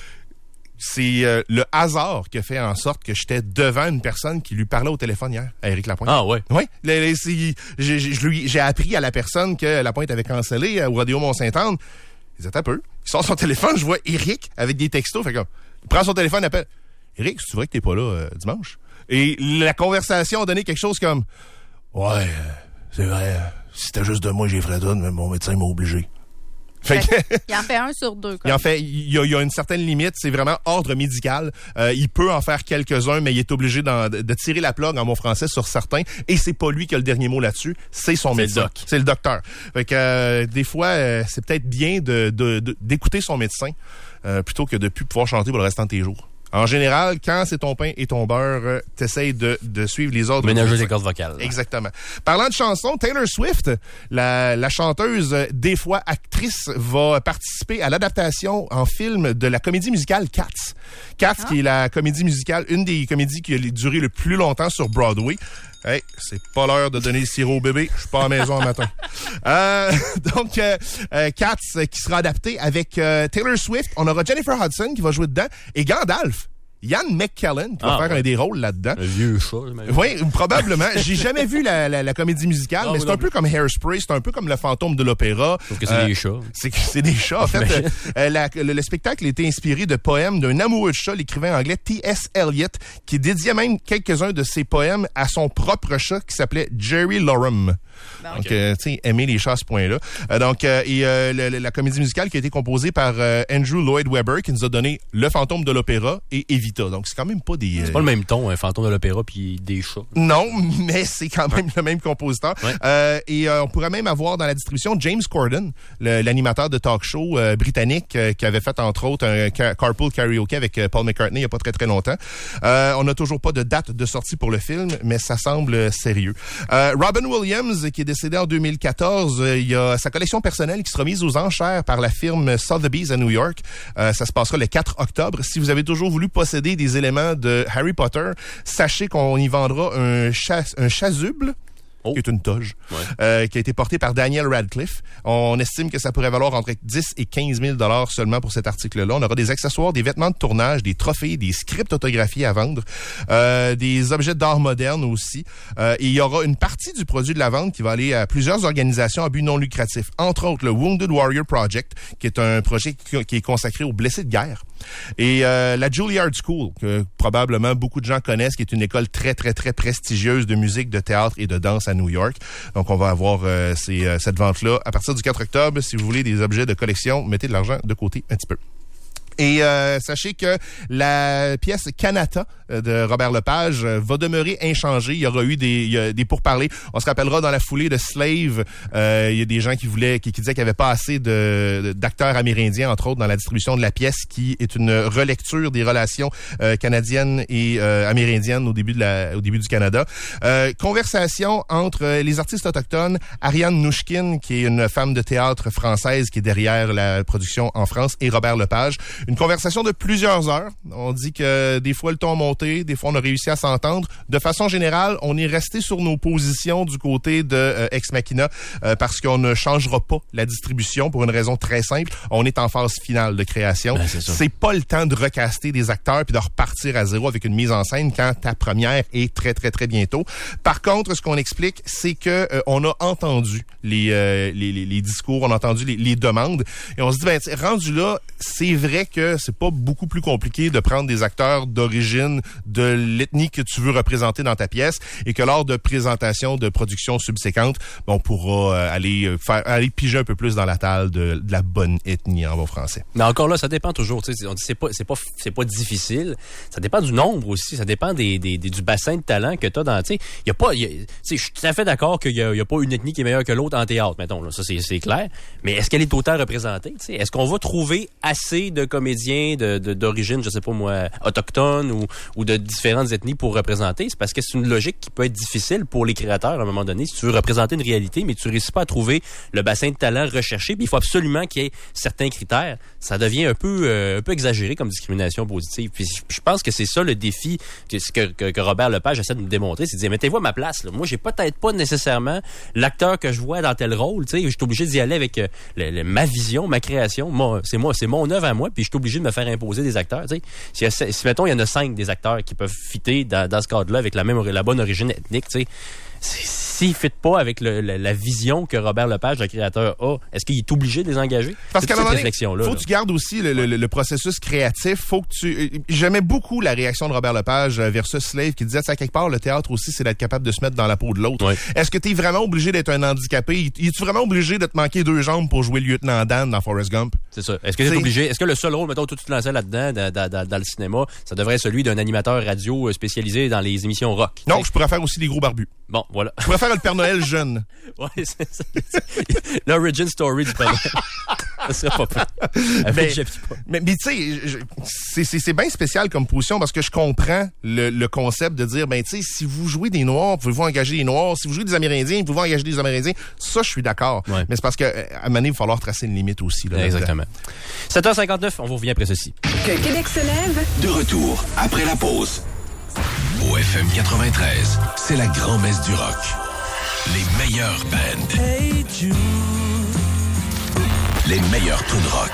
C'est euh, le hasard qui a fait en sorte que j'étais devant une personne qui lui parlait au téléphone hier, à Éric Lapointe. Ah ouais? Oui. Le, le, c'est, j'ai, j'ai, j'ai appris à la personne que Lapointe avait cancellé au Rodéo Mont-Sainte-Anne. Il disait un peu. Il sort son téléphone, je vois Éric avec des textos. Fait que, il prend son téléphone, il appelle. Éric, c'est vrai que t'es pas là euh, dimanche? Et la conversation a donné quelque chose comme ouais, euh, c'est vrai, euh, si c'était juste de moi, j'ai Fredon, mais mon médecin m'a obligé. Fait que, il en fait un sur deux. Il en fait, il y, a, il y a une certaine limite. C'est vraiment ordre médical. Euh, il peut en faire quelques-uns, mais il est obligé de, de tirer la plug en mot français sur certains. Et c'est pas lui qui a le dernier mot là-dessus. C'est son c'est médecin. Le doc. C'est le docteur. Fait que euh, des fois, euh, c'est peut-être bien de, de, de d'écouter son médecin euh, plutôt que de plus pouvoir chanter pour le restant de tes jours. En général, quand c'est ton pain et ton beurre, euh, t'essayes de, de suivre les ordres. Ménager les cordes vocales. Exactement. Parlant de chansons, Taylor Swift, la, la chanteuse, euh, des fois actrice, va participer à l'adaptation en film de la comédie musicale Cats. Cats, ah. qui est la comédie musicale, une des comédies qui a duré le plus longtemps sur Broadway. Hey, c'est pas l'heure de donner le sirop au bébé. Je suis pas à la maison le matin. Euh, donc, euh, euh, Cats euh, qui sera adapté avec euh, Taylor Swift. On aura Jennifer Hudson qui va jouer dedans et Gandalf. Ian McKellen qui va ah, faire ouais. un des rôles là-dedans. Un vieux chat. Oui, probablement. J'ai jamais vu la, la, la comédie musicale, non, mais c'est un peu comme Hairspray, c'est un peu comme le fantôme de l'opéra. Sauf que c'est euh, des chats. C'est, c'est des chats. En fait, euh, la, le, le spectacle a été inspiré de poèmes d'un amoureux de chat, l'écrivain anglais T S Eliot, qui dédiait même quelques-uns de ses poèmes à son propre chat qui s'appelait Jerry Lorum. Bon, donc, okay. euh, tu sais, aimer les chats à ce point-là. Euh, donc, euh, et euh, le, la comédie musicale qui a été composée par euh, Andrew Lloyd Webber, qui nous a donné Le fantôme de l'opéra et Evita. Donc, c'est quand même pas des... C'est euh... pas le même ton, un fantôme de l'opéra puis des chats. Non, mais c'est quand même le même compositeur. Ouais. Euh, et euh, on pourrait même avoir dans la distribution James Corden, le, l'animateur de talk show euh, britannique euh, qui avait fait, entre autres, un car- carpool karaoke avec euh, Paul McCartney il y a pas très très longtemps. Euh, on n'a toujours pas de date de sortie pour le film, mais ça semble sérieux. Euh, Robin Williams, qui est décédé en deux mille quatorze, euh, il y a sa collection personnelle qui sera mise aux enchères par la firme Sotheby's à New York. Euh, ça se passera le quatre octobre. Si vous avez toujours voulu posséder des éléments de Harry Potter, sachez qu'on y vendra un, chas- un chasuble. Oh. Qui est une toge, ouais. euh, qui a été portée par Daniel Radcliffe. On estime que ça pourrait valoir entre dix et quinze mille dollars seulement pour cet article-là. On aura des accessoires, des vêtements de tournage, des trophées, des scripts autographiés à vendre, euh, des objets d'art moderne aussi. Euh, et il y aura une partie du produit de la vente qui va aller à plusieurs organisations à but non lucratif. Entre autres, le Wounded Warrior Project, qui est un projet qui, qui est consacré aux blessés de guerre. Et euh, la Juilliard School, que probablement beaucoup de gens connaissent, qui est une école très, très, très prestigieuse de musique, de théâtre et de danse à New York. Donc, on va avoir euh, ces, euh, cette vente-là à partir du quatre octobre. Si vous voulez des objets de collection, mettez de l'argent de côté un petit peu. Et euh, sachez que la pièce Kanata de Robert Lepage va demeurer inchangée. Il y aura eu des, il y a des pourparlers. On se rappellera dans la foulée de Slave, euh, il y a des gens qui voulaient, qui, qui disaient qu'il n'y avait pas assez de, d'acteurs amérindiens, entre autres, dans la distribution de la pièce, qui est une relecture des relations euh, canadiennes et euh, amérindiennes au début de la, au début du Canada. Euh, conversation entre les artistes autochtones, Ariane Nouchkine, qui est une femme de théâtre française qui est derrière la production en France, et Robert Lepage. Une conversation de plusieurs heures. On dit que des fois le ton a monté, des fois on a réussi à s'entendre. De façon générale, on est resté sur nos positions du côté de euh, Ex Machina euh, parce qu'on ne changera pas la distribution pour une raison très simple. On est en phase finale de création. Ben, c'est, c'est pas le temps de recaster des acteurs puis de repartir à zéro avec une mise en scène quand ta première est très très très bientôt. Par contre, ce qu'on explique, c'est que euh, on a entendu les, euh, les, les les discours, on a entendu les, les demandes et on se dit ben rendu là, c'est vrai que que c'est pas beaucoup plus compliqué de prendre des acteurs d'origine de l'ethnie que tu veux représenter dans ta pièce et que lors de présentation de productions subséquentes, on pourra euh, aller faire aller piger un peu plus dans la table de, de la bonne ethnie en bon français. Mais encore là, ça dépend toujours. Tu sais, on dit c'est pas c'est pas c'est pas difficile. Ça dépend du nombre aussi. Ça dépend des, des, des du bassin de talent que t'as dans. Tu sais, il y a pas. Tu sais, je suis tout à fait d'accord qu'il y a, y a pas une ethnie qui est meilleure que l'autre en théâtre. Mettons là, ça c'est c'est clair. Mais est-ce qu'elle est autant représentée? Tu sais, est-ce qu'on va trouver assez de comédiens de, de, d'origine, je sais pas moi, autochtone ou, ou de différentes ethnies pour représenter? C'est parce que c'est une logique qui peut être difficile pour les créateurs à un moment donné. Si tu veux représenter une réalité, mais tu réussis pas à trouver le bassin de talent recherché, puis il faut absolument qu'il y ait certains critères. Ça devient un peu euh, un peu exagéré comme discrimination positive. Puis je pense que c'est ça le défi que, que, que Robert Lepage essaie de nous démontrer, c'est de dire, mettez-vous à ma place. Là. Moi, j'ai peut-être pas nécessairement l'acteur que je vois dans tel rôle. Tu sais, je suis obligé d'y aller avec euh, le, le, ma vision, ma création. Moi, c'est moi, c'est mon œuvre à moi, puis je suis obligé de me faire imposer des acteurs. Tu sais, si, si mettons il y en a cinq des acteurs qui peuvent fitter dans, dans ce cadre-là avec la même la bonne origine ethnique, tu sais, s'ils ne fitent pas avec le, la, la vision que Robert Lepage, le créateur, a, est-ce qu'il est obligé de les engager? Parce qu'à un moment donné, faut que tu gardes aussi le, le, le processus créatif. Faut que tu. J'aimais beaucoup la réaction de Robert Lepage versus Slave qui disait, à quelque part, le théâtre aussi, c'est d'être capable de se mettre dans la peau de l'autre. Ouais. Est-ce que tu es vraiment obligé d'être un handicapé? Es-tu vraiment obligé de te manquer deux jambes pour jouer le lieutenant Dan dans Forrest Gump? C'est ça. Est-ce que tu es obligé? Est-ce que le seul rôle, mettons, tout tu te lançais là-dedans, dans, dans, dans, dans le cinéma, ça devrait être celui d'un animateur radio spécialisé dans les émissions rock? Non, je pourrais faire aussi des gros barbus. Bon, voilà. Je pourrais faire le Père Noël jeune. Ouais, c'est ça. L'origin story du Père Noël. Ça serait pas peur. Mais, mais, mais tu sais, c'est, c'est, c'est bien spécial comme position parce que je comprends le, le concept de dire, ben tu sais, si vous jouez des Noirs, pouvez-vous engager des Noirs? Si vous jouez des Amérindiens, pouvez-vous engager des Amérindiens? Ça, je suis d'accord. Ouais. Mais c'est parce qu'à un moment donné, il va falloir tracer une limite aussi. Là, exactement. sept heures cinquante-neuf, on vous revient après ceci. Que Québec se lève. De retour après la pause. Au F M quatre-vingt-treize, c'est la grand-messe du rock. Les meilleurs bands. Hey Jude. Les meilleurs tunes rock.